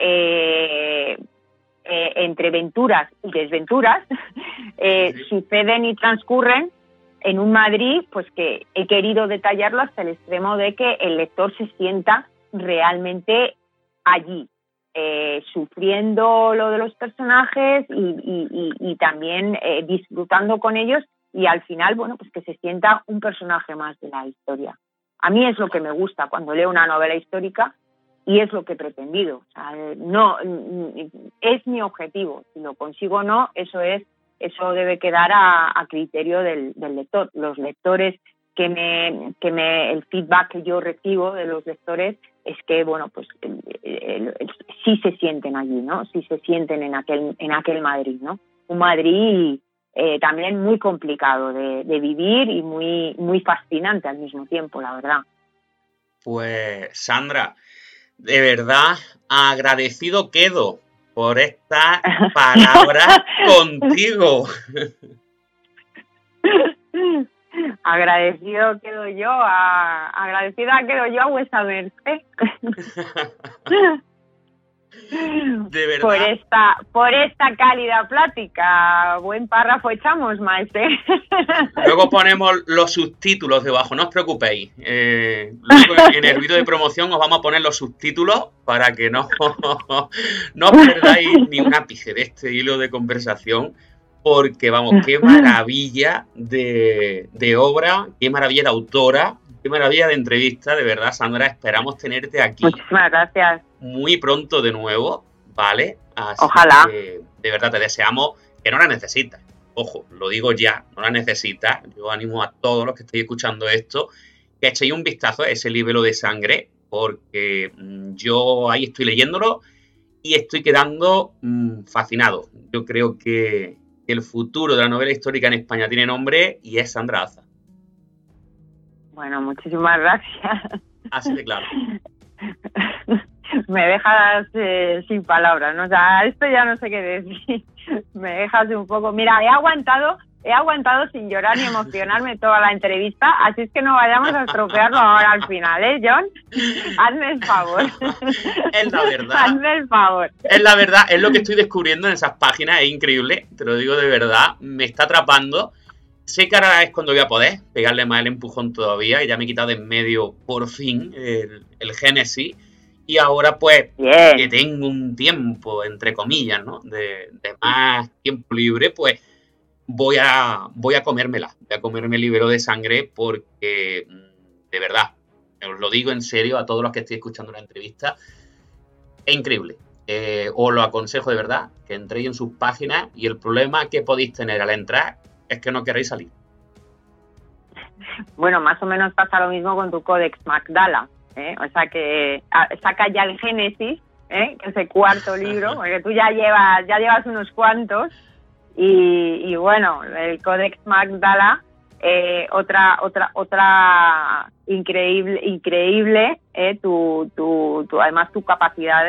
E: entre venturas y desventuras, suceden y transcurren en un Madrid, pues que he querido detallarlo hasta el extremo de que el lector se sienta realmente allí, sufriendo lo de los personajes y también disfrutando con ellos, y al final, bueno, pues que se sienta un personaje más de la historia. A mí es lo que me gusta cuando leo una novela histórica y es lo que he pretendido. O sea, no es mi objetivo. Si lo consigo o no, eso debe quedar a criterio del lector. Los lectores el feedback que yo recibo de los lectores es que, bueno, pues sí se sienten allí, ¿no? Sí se sienten en aquel Madrid, ¿no? Un Madrid también muy complicado de vivir y muy, muy fascinante al mismo tiempo, la verdad.
F: Pues, Sandra, de verdad agradecido quedo por estas palabras contigo.
E: Agradecida quedo yo a vuestra merced.
F: De verdad.
E: Por esta cálida plática. Buen párrafo echamos, maestre.
F: Luego ponemos los subtítulos debajo, no os preocupéis. Luego en el vídeo de promoción os vamos a poner los subtítulos para que no os perdáis ni un ápice de este hilo de conversación, porque vamos, qué maravilla de obra, qué maravilla de autora, qué maravilla de entrevista, de verdad, Sandra, esperamos tenerte aquí.
E: Muchísimas gracias.
F: Muy pronto de nuevo, ¿vale? Así
E: Ojalá.
F: Que, de verdad, te deseamos que no la necesitas. Ojo, lo digo ya, no la necesitas. Yo animo a todos los que estéis escuchando esto que echéis un vistazo a ese libelo de sangre, porque yo ahí estoy leyéndolo y estoy quedando fascinado. Yo creo que el futuro de la novela histórica en España tiene nombre y es Sandra Aza.
E: Bueno, muchísimas gracias.
F: Así de claro.
E: Me dejas sin palabras, ¿no? O sea, esto ya no sé qué decir. Me dejas un poco... Mira, he aguantado sin llorar ni emocionarme toda la entrevista, así es que no vayamos a estropearlo ahora al final, ¿eh, John? Hazme el favor.
F: Es la verdad.
E: Hazme el favor.
F: Es la verdad, es lo que estoy descubriendo en esas páginas, es increíble, te lo digo de verdad, me está atrapando. Sé que ahora es cuando voy a poder pegarle más el empujón todavía, y ya me he quitado de en medio, por fin, el Génesis. Y ahora, pues,
E: Bien.
F: que tengo un tiempo, entre comillas, ¿no? De más tiempo libre, pues voy a comérmela. Voy a comerme el libro de sangre porque, de verdad, os lo digo en serio a todos los que estoy escuchando la entrevista, es increíble. Os lo aconsejo de verdad, que entréis en sus páginas, y el problema que podéis tener al entrar es que no queréis salir.
E: Bueno, más o menos pasa lo mismo con tu Codex Magdala. O sea que saca ya el Génesis, que es el cuarto libro, porque tú ya llevas unos cuantos, y bueno, el Codex Magdala, otra increíble, además tu capacidad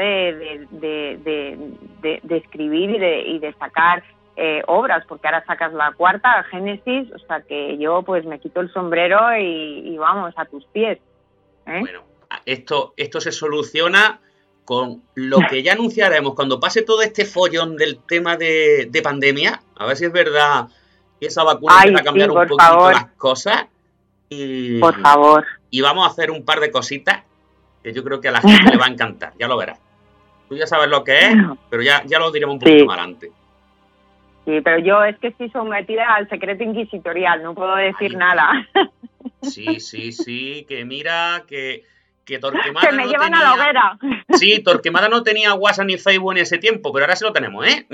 E: de escribir y de sacar obras, porque ahora sacas la cuarta, el Génesis, o sea que yo pues me quito el sombrero y vamos, a tus pies.
F: Bueno, esto se soluciona con lo que ya anunciaremos cuando pase todo este follón del tema de pandemia. A ver si es verdad que esa vacuna va a cambiar un poquito las cosas.
E: Por favor.
F: Y vamos a hacer un par de cositas que yo creo que a la gente le va a encantar. Ya lo verás. Tú ya sabes lo que es, pero ya lo diremos un poquito más adelante.
E: Sí, pero yo es que estoy sometida al secreto inquisitorial, no puedo decir nada.
F: Sí, que mira, que Torquemada
E: que me llevan a la hoguera.
F: Sí, Torquemada no tenía WhatsApp ni Facebook en ese tiempo, pero ahora sí lo tenemos, ¿eh?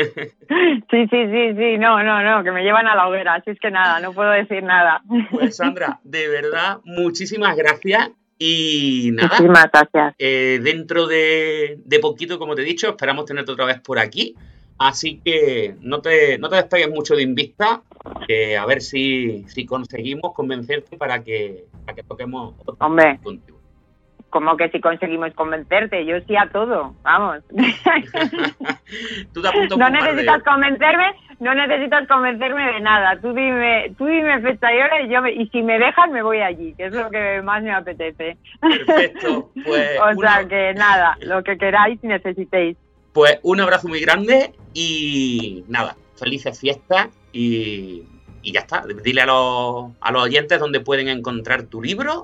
E: Sí, no, que me llevan a la hoguera, así es que nada, no puedo decir nada.
F: Pues Sandra, de verdad, muchísimas gracias y nada.
E: Muchísimas gracias.
F: Dentro de poquito, como te he dicho, esperamos tenerte otra vez por aquí. Así que no te despegues mucho de Invicta, que a ver si conseguimos convencerte para que toquemos otro
E: Hombre,
F: contigo.
E: ¿Cómo que si conseguimos convencerte? Yo sí a todo, vamos.
F: Tú te apuntas
E: no necesitas convencerme de nada. Tú dime fecha y hora y si me dejan me voy allí, que es lo que más me apetece.
F: Perfecto. Pues
E: sea que nada, lo que queráis y necesitéis.
F: Pues un abrazo muy grande y nada, felices fiestas y ya está. Dile a los oyentes dónde pueden encontrar tu libro.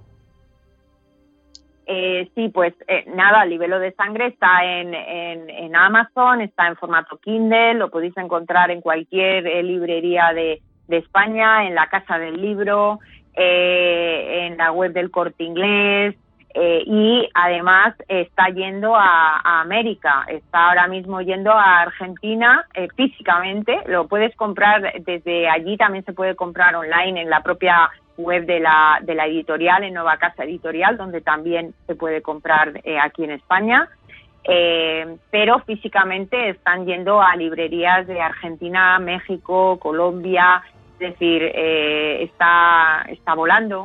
E: Sí, pues nada, Libelo de Sangre está en Amazon, está en formato Kindle, lo podéis encontrar en cualquier librería de España, en la Casa del Libro, en la web del Corte Inglés, y además está yendo a América, está ahora mismo yendo a Argentina físicamente, lo puedes comprar desde allí, también se puede comprar online en la propia web de la editorial, en Nueva Casa Editorial, donde también se puede comprar aquí en España, pero físicamente están yendo a librerías de Argentina, México, Colombia, es decir, está volando,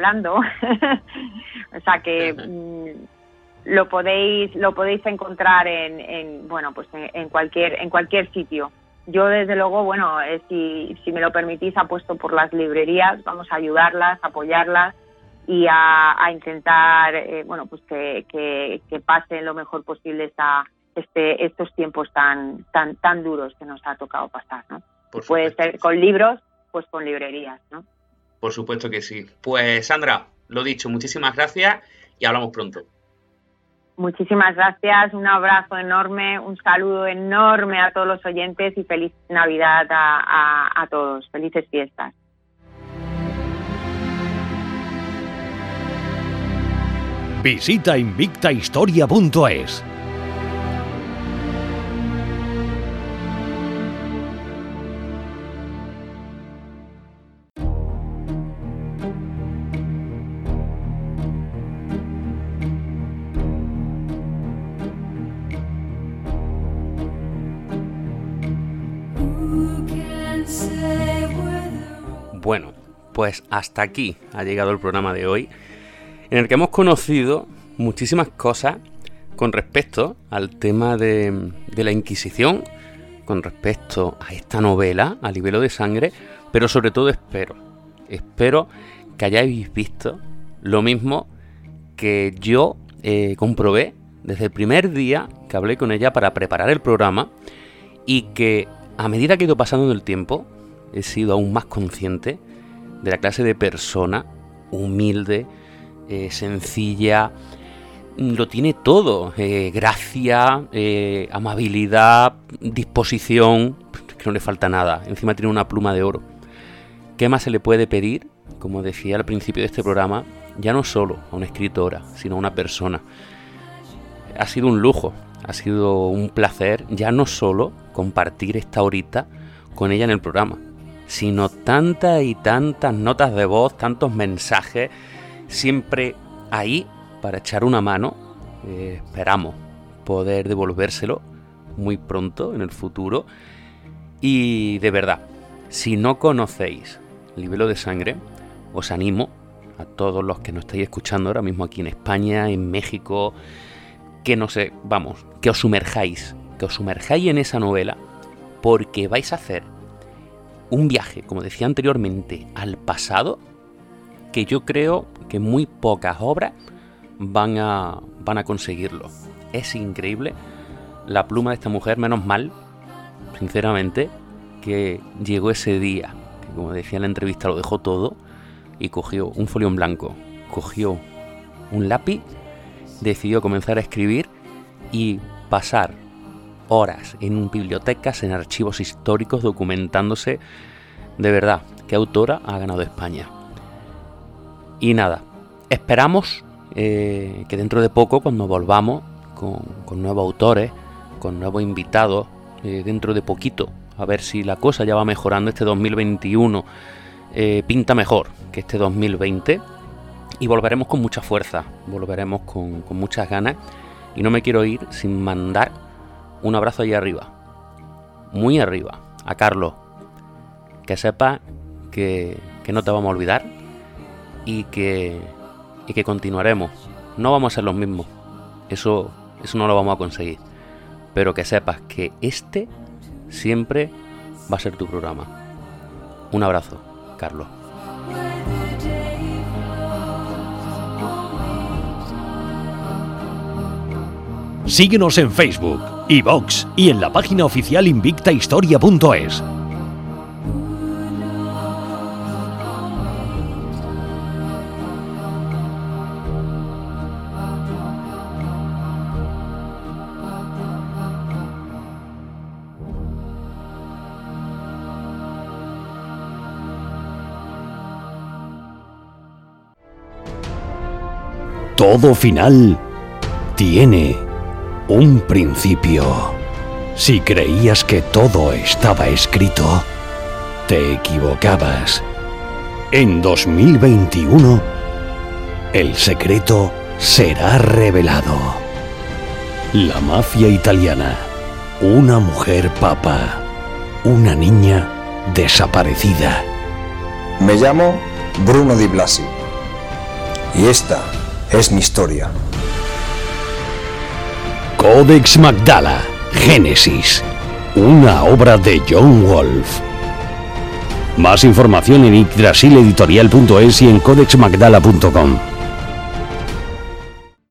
E: o sea que lo podéis encontrar en cualquier sitio. Yo, desde luego, bueno, si me lo permitís, apuesto por las librerías, vamos a ayudarlas, apoyarlas y a intentar pues que pasen lo mejor posible estos tiempos tan duros que nos ha tocado pasar, ¿no? Puede ser con libros, pues con librerías, ¿no?
F: Por supuesto que sí. Pues Sandra, lo dicho, muchísimas gracias y hablamos pronto.
E: Muchísimas gracias, un abrazo enorme, un saludo enorme a todos los oyentes y feliz Navidad a todos, felices fiestas.
A: Visita invictahistoria.es.
D: Bueno, pues hasta aquí ha llegado el programa de hoy, en el que hemos conocido muchísimas cosas con respecto al tema de la Inquisición, con respecto a esta novela, a Libelo de Sangre, pero sobre todo espero que hayáis visto lo mismo que yo comprobé desde el primer día que hablé con ella para preparar el programa, y que a medida que he ido pasando el tiempo he sido aún más consciente de la clase de persona humilde, sencilla, lo tiene todo, gracia, amabilidad, disposición, que no le falta nada, encima tiene una pluma de oro. ¿Qué más se le puede pedir? Como decía al principio de este programa, ya no solo a una escritora, sino a una persona. Ha sido un lujo, ha sido un placer, ya no solo compartir esta horita con ella en el programa, sino tantas y tantas notas de voz, tantos mensajes, siempre ahí para echar una mano. Esperamos poder devolvérselo muy pronto en el futuro. Y de verdad, si no conocéis Libelo de Sangre, os animo a todos los que nos estáis escuchando ahora mismo aquí en España, en México, que os sumerjáis en esa novela, porque vais a hacer un viaje, como decía anteriormente, al pasado, que yo creo que muy pocas obras van a conseguirlo. Es increíble la pluma de esta mujer, menos mal, sinceramente, que llegó ese día, que como decía en la entrevista, lo dejó todo y cogió un folio en blanco, cogió un lápiz, decidió comenzar a escribir y pasar horas en bibliotecas, en archivos históricos, documentándose. De verdad, qué autora ha ganado España. Y nada, esperamos que dentro de poco, cuando volvamos con nuevos autores, con nuevos invitados, dentro de poquito, a ver si la cosa ya va mejorando, este 2021 pinta mejor que este 2020, y volveremos con mucha fuerza, volveremos con muchas ganas, y no me quiero ir sin mandar un abrazo allá arriba, muy arriba, a Carlos, que sepa que no te vamos a olvidar y que continuaremos. No vamos a ser los mismos, eso no lo vamos a conseguir, pero que sepas que este siempre va a ser tu programa. Un abrazo, Carlos.
A: Síguenos en Facebook, iVoox y en la página oficial invictahistoria.es. Todo final tiene un principio. Si creías que todo estaba escrito, te equivocabas. En 2021, el secreto será revelado. La mafia italiana, una mujer papa, una niña desaparecida.
B: Me llamo Bruno Di Blasi y esta es mi historia.
A: Codex Magdala, Génesis, una obra de John Wolfe. Más información en yggdrasileditorial.es y en codexmagdala.com.